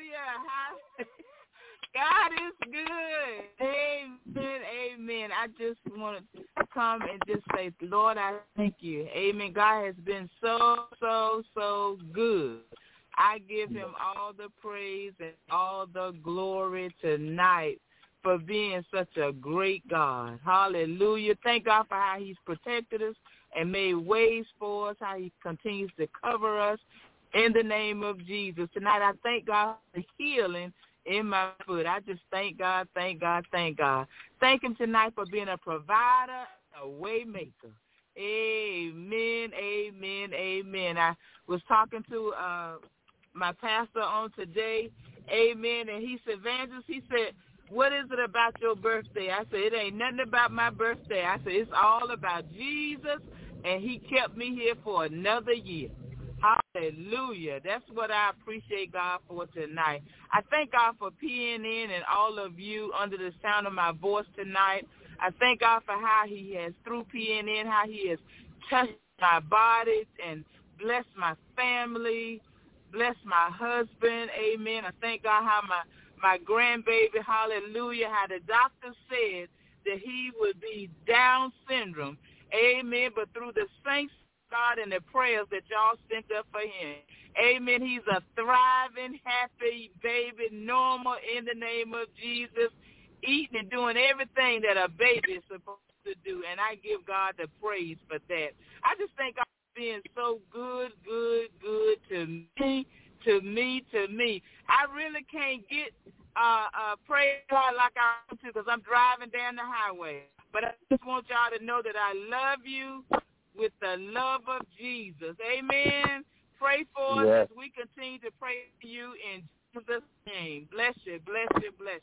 God is good. Amen. Amen. I just want to come and just say, Lord, I thank you. Amen. God has been so, so, so good. I give him all the praise and all the glory tonight for being such a great God. Hallelujah. Thank God for how he's protected us and made ways for us, how he continues to cover us in the name of Jesus. Tonight I thank God for healing in my foot. I just thank God, thank God, thank God. Thank him tonight for being a provider, a way maker. Amen, amen, amen. I was talking to uh, my pastor on today, amen, and he said, Evangelist, he said, what is it about your birthday? I said, it ain't nothing about my birthday. I said, it's all about Jesus, and he kept me here for another year. Hallelujah. That's what I appreciate God for tonight. I thank God for P N N and all of you under the sound of my voice tonight. I thank God for how he has, through P N N, how he has touched my body and blessed my family, blessed my husband. Amen. I thank God how my, my grandbaby, hallelujah, how the doctor said that he would be Down syndrome. Amen. But through the saints, God, and the prayers that y'all sent up for him. Amen. He's a thriving, happy baby, normal in the name of Jesus, eating and doing everything that a baby is supposed to do. And I give God the praise for that. I just think God is being so good, good, good to me, to me, to me. I really can't get uh, uh, praise God like I want to because I'm driving down the highway. But I just want y'all to know that I love you with the love of Jesus. Amen. Pray for Yes. us as we continue to pray for you in Jesus' name. Bless you, bless you, bless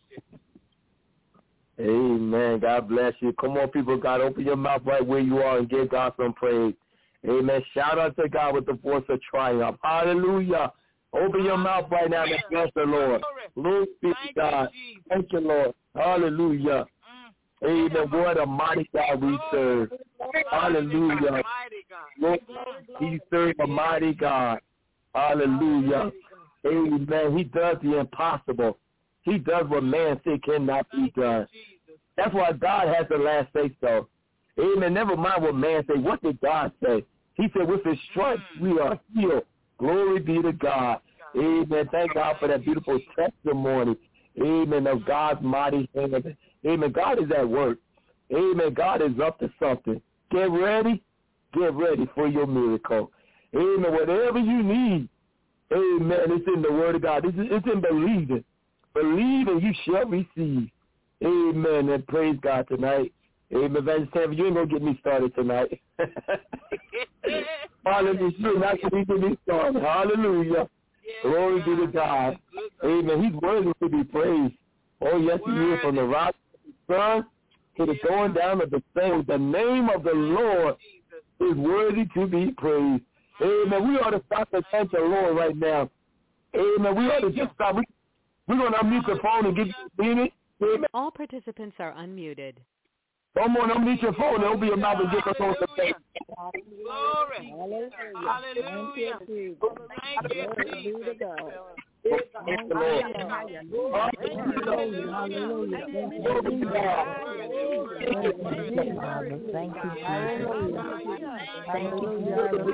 you. Amen. God bless you. Come on, people of God, open your mouth right where you are and give God some praise. Amen. Shout out to God with the voice of triumph. Hallelujah. Open your mouth right now and bless the Lord. Glory be to God. Thank you, Lord. Hallelujah. Amen. What a mighty God we serve. Hallelujah. Lord, he serves a mighty God. Hallelujah. Amen. He does the impossible. He does what man say cannot be done. That's why God has the last say so. Amen. Never mind what man say. What did God say? He said, with his stripes we are healed. Glory be to God. Amen. Thank God for that beautiful testimony. Amen. Of God's mighty hand. Amen. God is at work. Amen. God is up to something. Get ready. Get ready for your miracle. Amen. Whatever you need. Amen. It's in the word of God. It's, it's in believing. Believe and you shall receive. Amen. And praise God tonight. Amen. Evangelist Tammy, you ain't going to get me started tonight. Hallelujah. You're not going to get me started. Hallelujah. Glory be to God. Amen. He's worthy to be praised. Oh, yes, he is. From the rise of the sun to the going down of the same. The name of the Lord is worthy to be praised. Amen. We ought to stop and thank the Lord right now. Amen. We ought to just stop. We, we're going to unmute the phone and give you a minute. Amen. All participants are unmuted. Come on, unmute your phone and open your mouth and give us on the face. Glory. Hallelujah. Thank you, Jesus. Thank the Lord. Thank you, Thank you,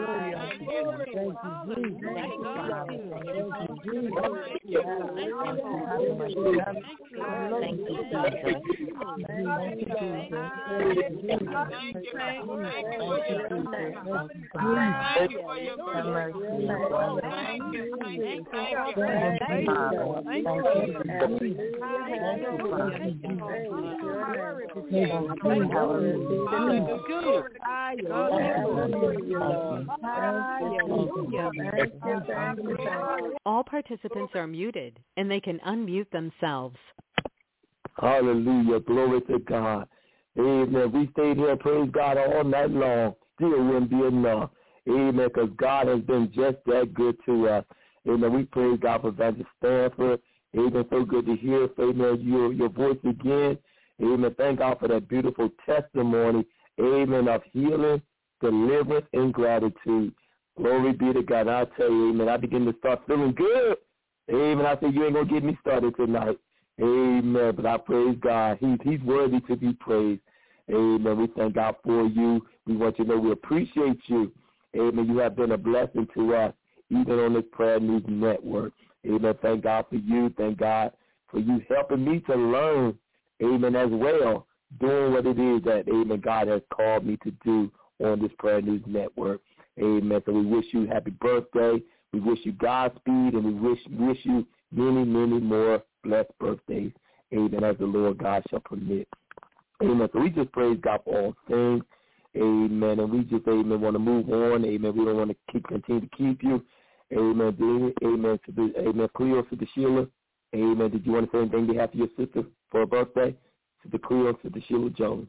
All participants are muted, and they can unmute themselves. Hallelujah. Glory to God. Amen. We stayed here, praise God, all night long. Still wouldn't be enough. Amen. Because God has been just that good to us. Amen. We praise God for Evangelist Stanford. Amen. So good to hear, amen, your, your voice again. Amen. Thank God for that beautiful testimony. Amen. Of healing. deliverance, and gratitude. Glory be to God. I tell you, amen, I begin to start feeling good. Amen. I say, you ain't going to get me started tonight. Amen. But I praise God. He's, he's worthy to be praised. Amen. We thank God for you. We want you to know we appreciate you. Amen. You have been a blessing to us, even on this Prayer News Network. Amen. Thank God for you. Thank God for you helping me to learn, amen, as well, doing what it is that, amen, God has called me to do on this Prayer News Network. Amen. So we wish you happy birthday. We wish you Godspeed, and we wish wish you many, many more blessed birthdays. Amen. As the Lord God shall permit. Amen. So we just praise God for all things. Amen. And we just, amen, want to move on. Amen. We don't want to keep continue to keep you. Amen. Amen. To the, amen. Cleo, to the Sheila. Amen. Did you want to say anything behalf of your sister for her birthday? To the Cleo, to the Sheila Jones.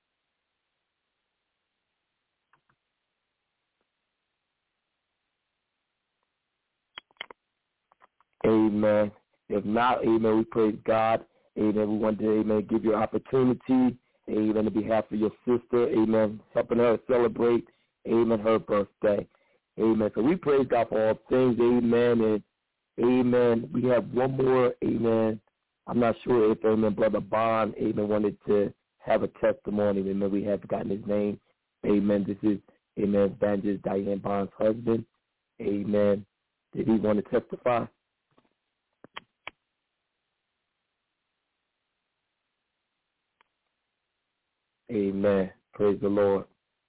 Amen. If not, amen, we praise God. Amen. We want to, amen, give you an opportunity, amen, on behalf of your sister, amen, helping her celebrate, amen, her birthday. Amen. So we praise God for all things, amen, and amen. We have one more, amen. I'm not sure if, amen, Brother Bond, amen, wanted to have a testimony. Amen. We have forgotten his name. Amen. This is, amen, Evangelist Diane Bond's husband. Amen. Did he want to testify? Amen. Praise the Lord.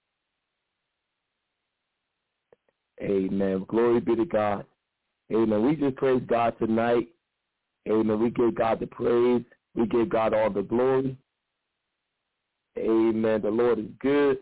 Amen. Glory be to God. Amen. We just praise God tonight. Amen. We give God the praise. We give God all the glory. Amen. The Lord is good.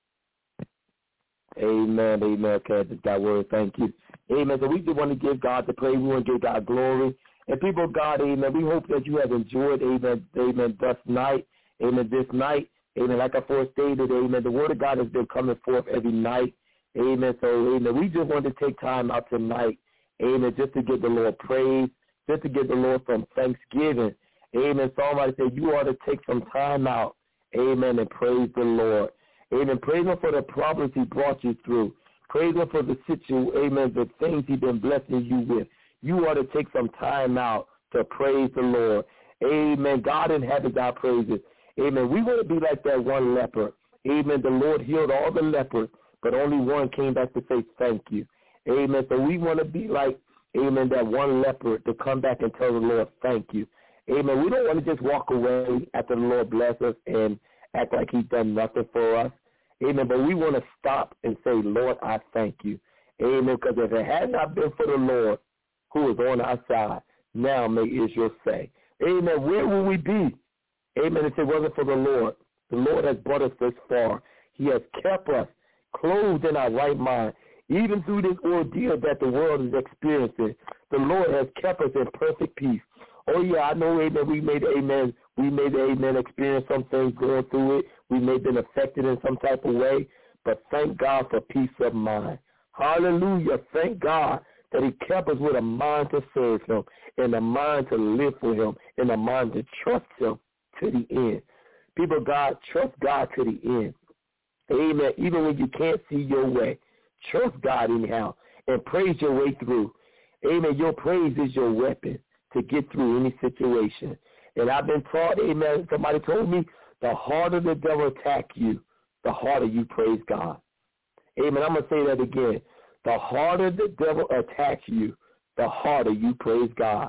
Amen. Amen. Okay, I just got word. Thank you. Amen. So we just want to give God the praise. We want to give God glory. And people of God, amen, we hope that you have enjoyed, amen, amen, this night, amen, this night. Amen. Like I first stated, amen, the word of God has been coming forth every night. Amen. So, amen, we just want to take time out tonight, amen, just to give the Lord praise, just to give the Lord some thanksgiving. Amen. Somebody said you ought to take some time out, amen, and praise the Lord. Amen. Praise him for the problems he brought you through. Praise him for the situation, amen, the things he's been blessing you with. You ought to take some time out to praise the Lord. Amen. God inhabits our praises. Amen. We want to be like that one leper. Amen. The Lord healed all the lepers, but only one came back to say thank you. Amen. So we want to be like, amen, that one leper to come back and tell the Lord thank you. Amen. We don't want to just walk away after the Lord bless us and act like he's done nothing for us. Amen. But we want to stop and say, Lord, I thank you. Amen. Because if it had not been for the Lord who is on our side, now may Israel say, amen, where will we be? Amen. If it wasn't for the Lord, the Lord has brought us this far. He has kept us clothed in our right mind. Even through this ordeal that the world is experiencing, the Lord has kept us in perfect peace. Oh, yeah, I know, amen, we made, amen, we made, amen, experience some things going through it. We may have been affected in some type of way, but thank God for peace of mind. Hallelujah. Thank God that he kept us with a mind to serve him and a mind to live for him and a mind to trust him to the end. People of God, trust God to the end. Amen. Even when you can't see your way, trust God anyhow and praise your way through. Amen. Your praise is your weapon to get through any situation. And I've been taught, amen, somebody told me, the harder the devil attack you, the harder you praise God. Amen. I'm going to say that again. The harder the devil attacks you, the harder you praise God.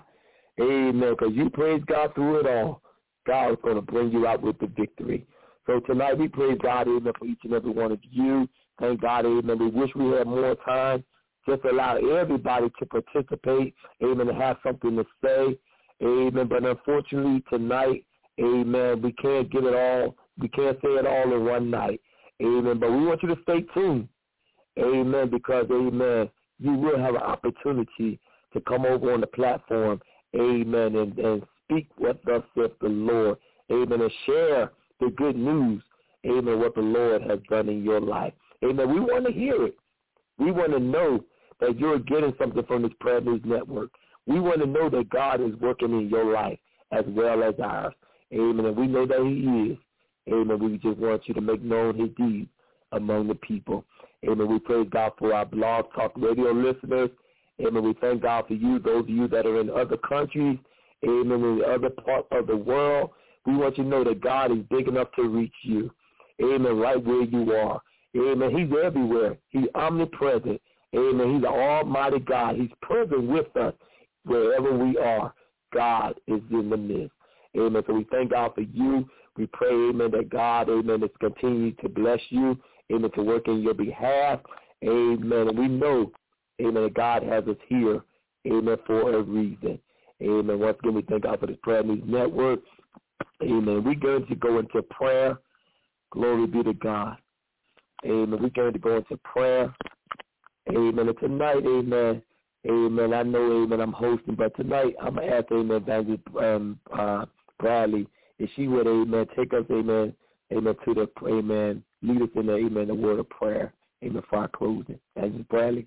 Amen. Because you praise God through it all. God is going to bring you out with the victory. So tonight we praise God, amen, for each and every one of you. Thank God, amen. We wish we had more time. Just allow everybody to participate, amen, to have something to say, amen. But unfortunately tonight, amen, we can't get it all. We can't say it all in one night, amen. But we want you to stay tuned, amen, because, amen, you will have an opportunity to come over on the platform, amen, and, and speak what thus saith the Lord, amen, and share the good news, amen, what the Lord has done in your life. Amen. We want to hear it. We want to know that you're getting something from this Prayer News Network. We want to know that God is working in your life as well as ours. Amen. And we know that he is. Amen. We just want you to make known his deeds among the people. Amen. We praise God for our Blog Talk Radio listeners. Amen. We thank God for you, those of you that are in other countries, amen, in the other part of the world. We want you to know that God is big enough to reach you. Amen. Right where you are. Amen. He's everywhere. He's omnipresent. Amen. He's the almighty God. He's present with us wherever we are. God is in the midst. Amen. So we thank God for you. We pray, amen, that God, amen, is continuing to bless you. Amen, to work in your behalf. Amen. And we know, amen, that God has us here, amen, for a reason. Amen. Once again, we thank God for this Prayer News Network. Amen. We're going to go into prayer. Glory be to God. Amen. We're going to go into prayer. Amen. And tonight, amen, amen, I know, amen, I'm hosting, but tonight I'm going to ask, amen, Evangelist um, uh, Bradley, if she would, amen, take us, amen, amen, to the, amen, lead us in the, amen, the word of prayer, amen, for our closing. Evangelist Bradley.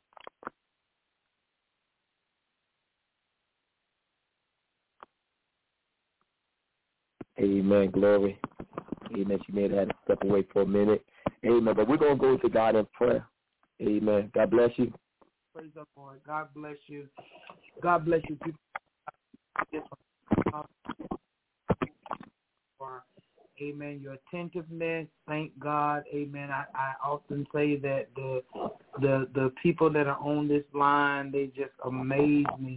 Amen, glory. Amen. She may have had to step away for a minute. Amen. But we're going to go to God in prayer. Amen. God bless you. Praise the Lord. God bless you. God bless you, people. Amen. Your attentiveness. Thank God. Amen. I, I often say that the the the people that are on this line, they just amaze me.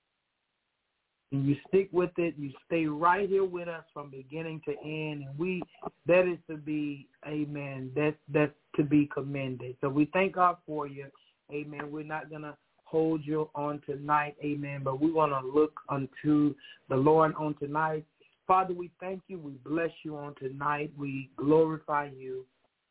And you stick with it. You stay right here with us from beginning to end. And we, that is to be, amen, that's, that's to be commended. So we thank God for you. Amen. We're not going to hold you on tonight. Amen. But we want to look unto the Lord on tonight. Father, we thank you. We bless you on tonight. We glorify you.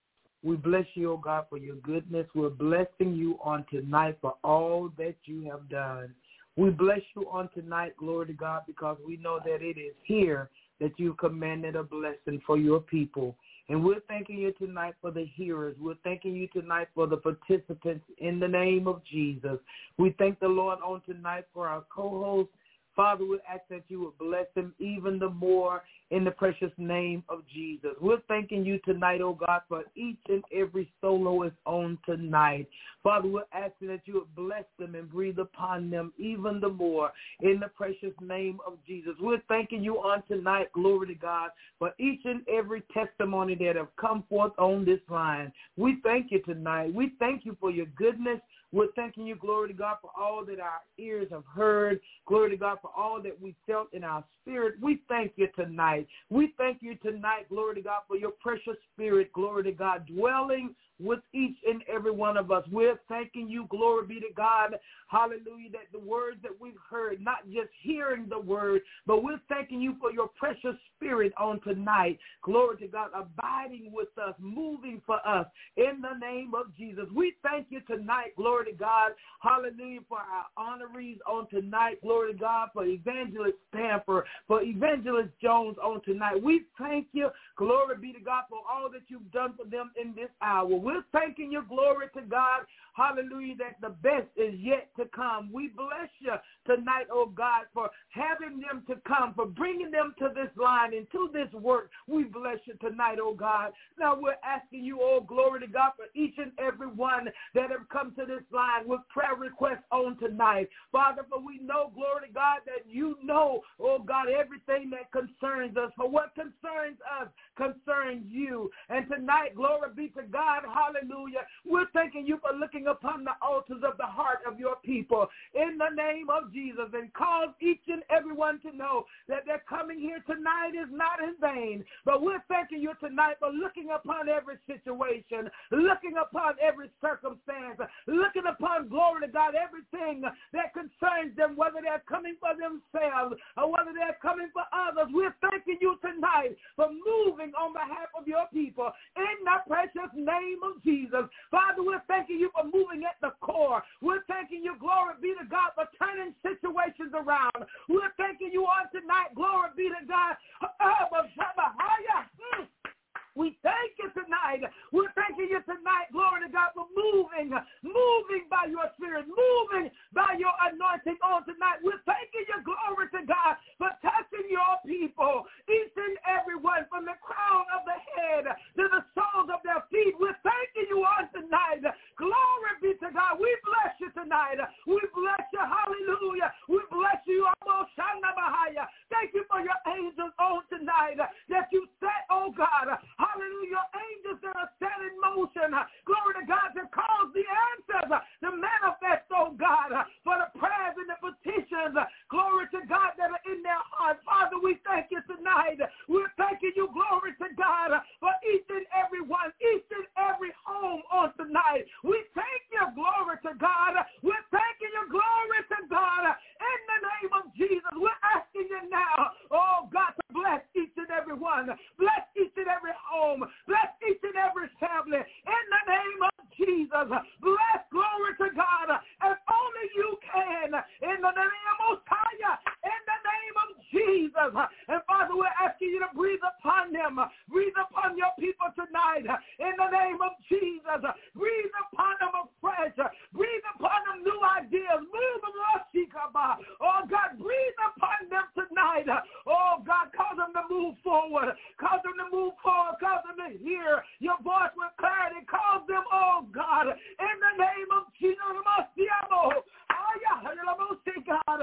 We bless you, oh God, for your goodness. We're blessing you on tonight for all that you have done. We bless you on tonight, glory to God, because we know that it is here that you commanded a blessing for your people. And we're thanking you tonight for the hearers. We're thanking you tonight for the participants in the name of Jesus. We thank the Lord on tonight for our co-host. Father, we ask that you would bless them even the more in the precious name of Jesus. We're thanking you tonight, oh God, for each and every soloist on tonight. Father, we're asking that you would bless them and breathe upon them even the more in the precious name of Jesus. We're thanking you on tonight, glory to God, for each and every testimony that have come forth on this line. We thank you tonight. We thank you for your goodness. We're thanking you, glory to God, for all that our ears have heard. Glory to God, for all that we felt in our spirit. We thank you tonight. We thank you tonight, glory to God, for your precious spirit, glory to God, dwelling with each and every one of us. We're thanking you, glory be to God, hallelujah, that the words that we've heard, not just hearing the word, but we're thanking you for your precious spirit on tonight. Glory to God, abiding with us, moving for us in the name of Jesus. We thank you tonight, glory to God, hallelujah, for our honorees on tonight. Glory to God, for Evangelist Stamper, for Evangelist Jones on tonight. We thank you, glory be to God, for all that you've done for them in this hour. We're thanking you, glory to God, hallelujah, that the best is yet to come. We bless you tonight, oh God, for having them to come, for bringing them to this line and to this work. We bless you tonight, oh God. Now we're asking you, oh glory to God, for each and every one that have come to this line with prayer requests on tonight. Father, for we know, glory to God, that you know, oh God, everything that concerns us. For what concerns us concerns you. And tonight, glory be to God, hallelujah, we're thanking you for looking upon the altars of the heart of your people in the name of Jesus, and cause each and everyone to know that they're coming here tonight is not in vain. But we're thanking you tonight for looking upon every situation, looking upon every circumstance, looking upon, glory to God, everything that concerns them, whether they're coming for themselves or whether they're coming for others. We're thanking you tonight for moving on behalf of your people in the precious name of Jesus. Father, we're thanking you for moving at the core. We're thanking you, glory be to God, for turning situations around. We're thanking you on tonight, glory be to God. We thank you tonight. We're thanking you tonight, glory to God, for moving, moving by your spirit, moving by your anointing on tonight. We're thanking you, glory to God, for touching your people, each and every one, from the crown of the head to the soles of their feet. We're God. Father, we thank you tonight. We're thanking you, glory to God, for each and every one, each and every home on tonight. We thank you, glory to God. We're thanking you, glory to God. In the name of Jesus, we're asking you now, oh God, to bless each and every one. Bless each and every home. Bless each and every family. In the name of Jesus, bless, glory to God, as only you can. In the name of Messiah, in the name of Jesus. And Father, we're asking you to breathe upon them. Breathe upon your people tonight. In the name of Jesus. Breathe upon them afresh. Breathe upon them new ideas. Move them, oh God, breathe upon them tonight. Oh God, cause them to move forward. Cause them to move forward. Cause them to hear your voice with clarity. Cause them, oh God, in the name of Jesus. God,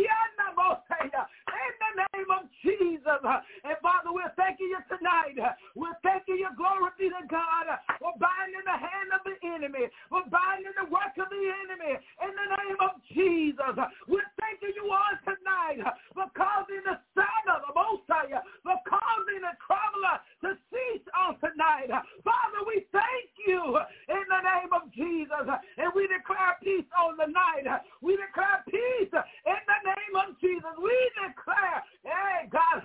in the name of Jesus. And Father, we're thanking you tonight. We're thanking you, glory be to God, for binding the hand of the enemy, for binding the work of the enemy. In the name of Jesus, we're thanking you on tonight for causing the sound of the Messiah, for causing the traveler to cease on tonight. Father, we thank you in the name of Jesus, and we declare peace on the night. We declare peace in the name of Jesus. We declare, hey God,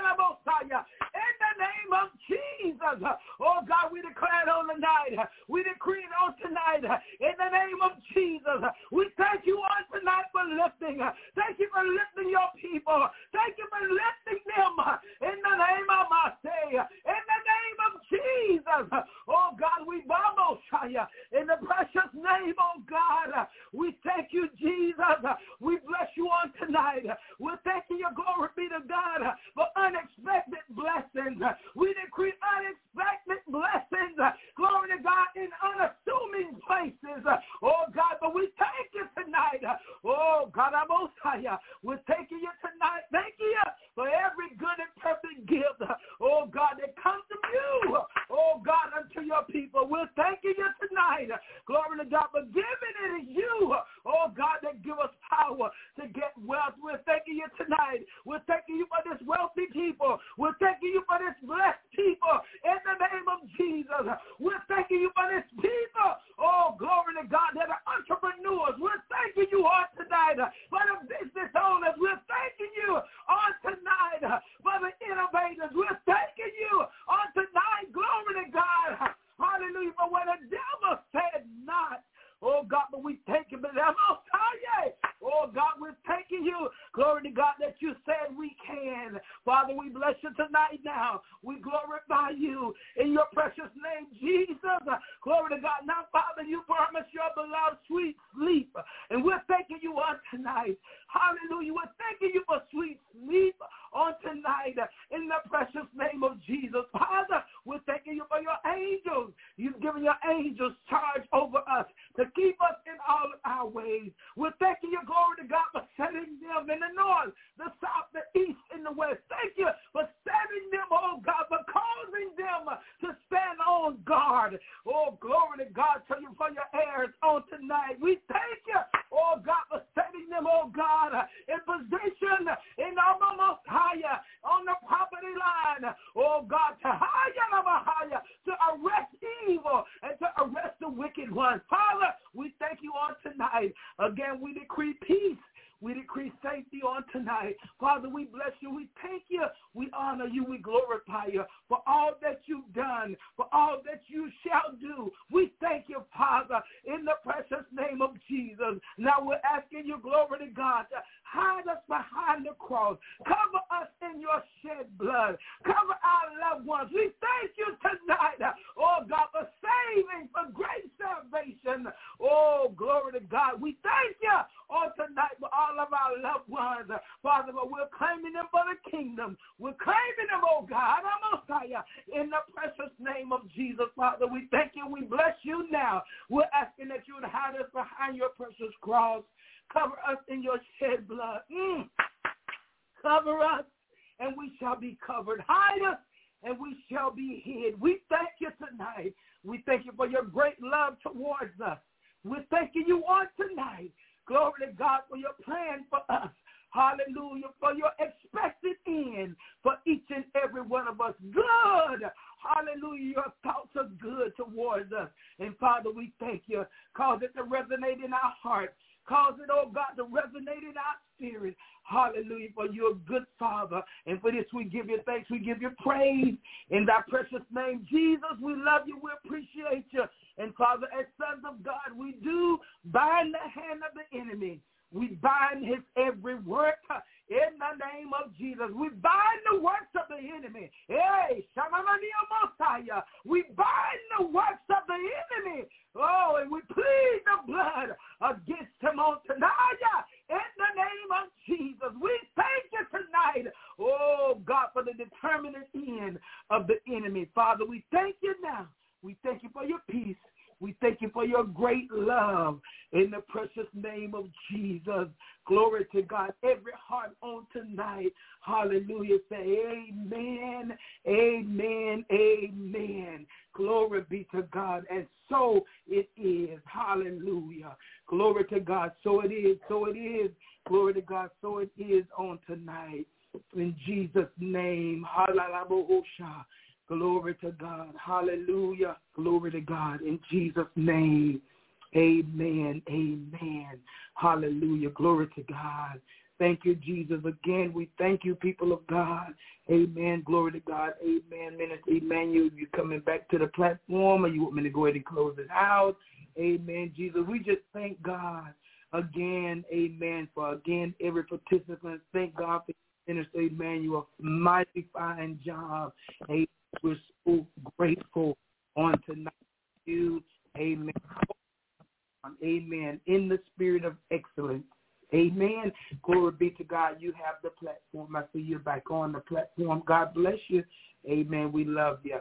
in the name of Jesus. Oh God, we declare it on the night. We decree it on tonight in the name of Jesus. We thank you on tonight for lifting. Thank you for lifting your people. Thank you for lifting them in the name of Messiah. In the name of Jesus. Oh God, we bow in the precious name, oh God. We thank you, Jesus. We bless you on tonight. We're thanking you, glory be to God, for unexpected blessings. We decree unexpected blessings, glory to God, in unassuming places. Oh God, but we thank you tonight. Oh God, I'm Messiah. We're thanking you tonight. Thank you for every good and perfect gift, oh God, that comes from you, oh God, unto your people. We're thanking you tonight. Glory to God, but giving it is you, oh God, that give us power to get wealth. We're thanking you tonight. We're thanking you for this wealthy people. We're thanking you for this blessed people in the name of Jesus. We're thanking you for this people, oh glory to God, that are entrepreneurs. We're thanking you on tonight for the business owners. We're thanking you on tonight for the innovators. We're thanking you on tonight, glory to God. Hallelujah, for what the devil said not. Oh, God, but we thank you for that. Oh, God, we're thanking you. Glory to God that you said we can. Father, we bless you tonight now. We glorify you in your precious name, Jesus. Glory to God. Now, Father, you promise your beloved sweet sleep. And we're thanking you on tonight. Hallelujah. We're thanking you for sweet sleep on tonight in the precious name of Jesus. Father, we're thanking you for your angels. You've given your angels charge over us to keep us in all of our ways. We're thanking you, glory to God, for setting them in the north, the south, the east, and the west. Thank you for setting them, oh God, for causing them to stand on guard. Oh, glory to God, tell you for your heirs on tonight. We thank you, oh God, for setting them, oh God, in position in our most higher on the property line. Oh God, to higher, higher, to arrest evil and to arrest the wicked ones. Father, we thank you on tonight. Again, we decree peace. We decree safety on tonight. Father, we bless you. We thank you. We honor you. We glorify you for all that you've done, for all that you shall do. We thank you, Father, in the precious name of Jesus. Now we're asking you, glory to God, to hide us behind the cross. Cover us in your shed blood. Cover our loved ones. We thank you tonight, oh God, for saving, for great salvation. Oh, glory to God. We thank you on tonight for all of our loved ones, Father, but we're claiming them for the kingdom. We're claiming them, oh God, our Messiah, in the precious name of Jesus. Father, we thank you. We bless you now. We're asking that you would hide us behind your precious cross. Cover us in your shed blood. Mm. Cover us, and we shall be covered. Hide us, and we shall be hid. We thank you tonight. We thank you for your great love towards us. We're thanking you on tonight. Glory to God for your plan for us. Hallelujah. For your expected resonate in our heart. Cause it, oh God, to resonate in our spirit. Hallelujah, for you're a good Father. And for this we give you thanks. We give you praise in thy precious name. Jesus, we love you. We appreciate you. And Father, as sons of God, we do bind the hand of the enemy. We bind his every work in the name of Jesus. We bind the works of the enemy. Hey, Shamamania Mosiah. We bind the works of the enemy. Oh, and we plead the blood against him on tonight. In the name of Jesus, we thank you tonight. Oh, God, for the determinate end of the enemy. Father, we thank you now. We thank you for your peace. We thank you for your great love in the precious name of Jesus. Glory to God. Every heart on tonight, hallelujah, say amen, amen, amen. Glory be to God. And so it is. Hallelujah. Glory to God. So it is. So it is. Glory to God. So it is on tonight. In Jesus' name. Hallelujah. Glory to God. Hallelujah. Glory to God. In Jesus' name. Amen. Amen. Hallelujah. Glory to God. Thank you, Jesus. Again, we thank you, people of God. Amen. Glory to God. Amen. Minister Emmanuel, you coming back to the platform, or you want me to go ahead and close it out? Amen, Jesus. We just thank God again, amen, for, again, every participant. Thank God for Minister Emmanuel. Mighty fine job. Amen. We're so grateful on tonight. You, amen. Amen. In the spirit of excellence. Amen. Glory be to God. You have the platform. I see you back on the platform. God bless you. Amen. We love you.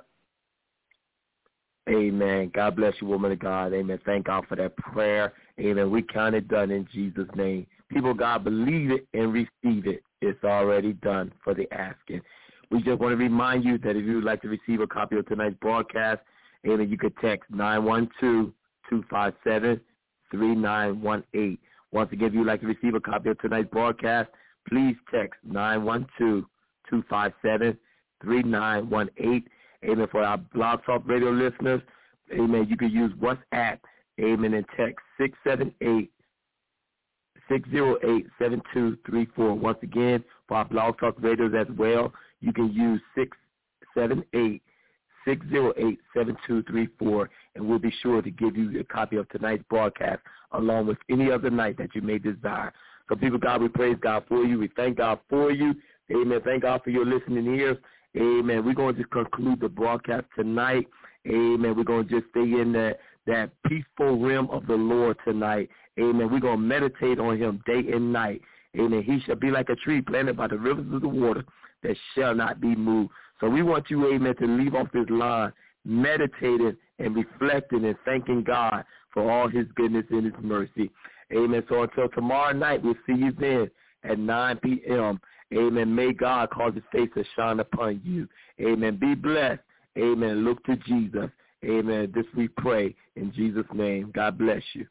Amen. God bless you, woman of God. Amen. Thank God for that prayer. Amen. We count it done in Jesus' name. People, God, believe it and receive it. It's already done for the asking. We just want to remind you that if you would like to receive a copy of tonight's broadcast, amen, you could text nine one two, two five seven, three nine one eight. Once again, if you would like to receive a copy of tonight's broadcast, please text nine one two, two five seven, three nine one eight. Amen. For our Blog Talk Radio listeners, amen, you can use WhatsApp, amen, and text six seven eight, six zero eight, seven two three four. Once again, for our Blog Talk Radios as well, you can use six seven eight, six zero eight, seven two three four, and we'll be sure to give you a copy of tonight's broadcast along with any other night that you may desire. So, people, God, we praise God for you. We thank God for you. Amen. Thank God for your listening ears. Amen. We're going to conclude the broadcast tonight. Amen. We're going to just stay in that, that peaceful realm of the Lord tonight. Amen. We're going to meditate on him day and night. Amen. He shall be like a tree planted by the rivers of the water that shall not be moved. So we want you, amen, to leave off this line, meditating and reflecting and thanking God for all his goodness and his mercy. Amen. So until tomorrow night, we'll see you then at nine p.m. Amen. May God cause his face to shine upon you. Amen. Be blessed. Amen. Look to Jesus. Amen. This we pray in Jesus' name. God bless you.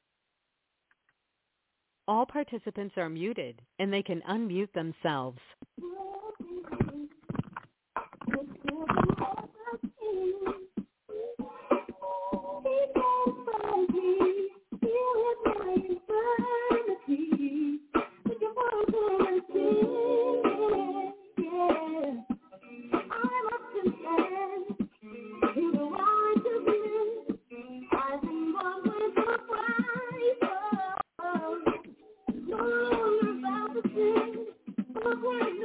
All participants are muted, and they can unmute themselves. Oh,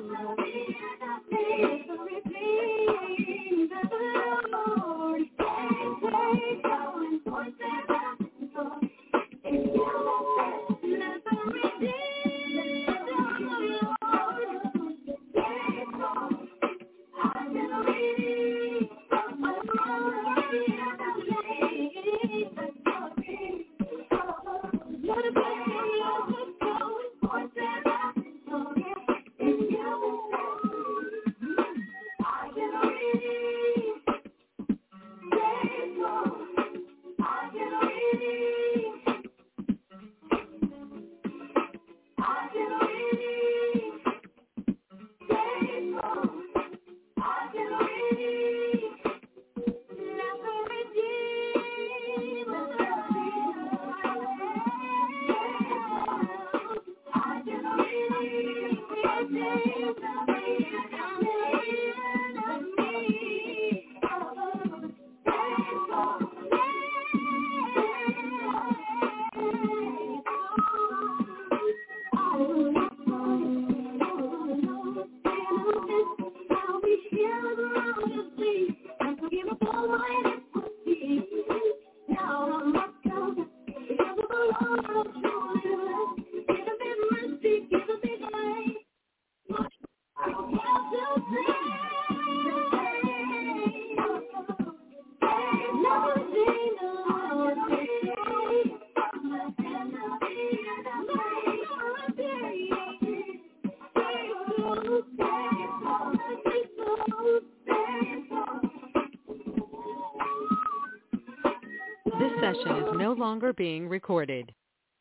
This session is no longer being recorded.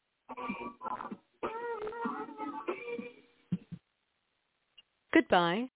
Goodbye.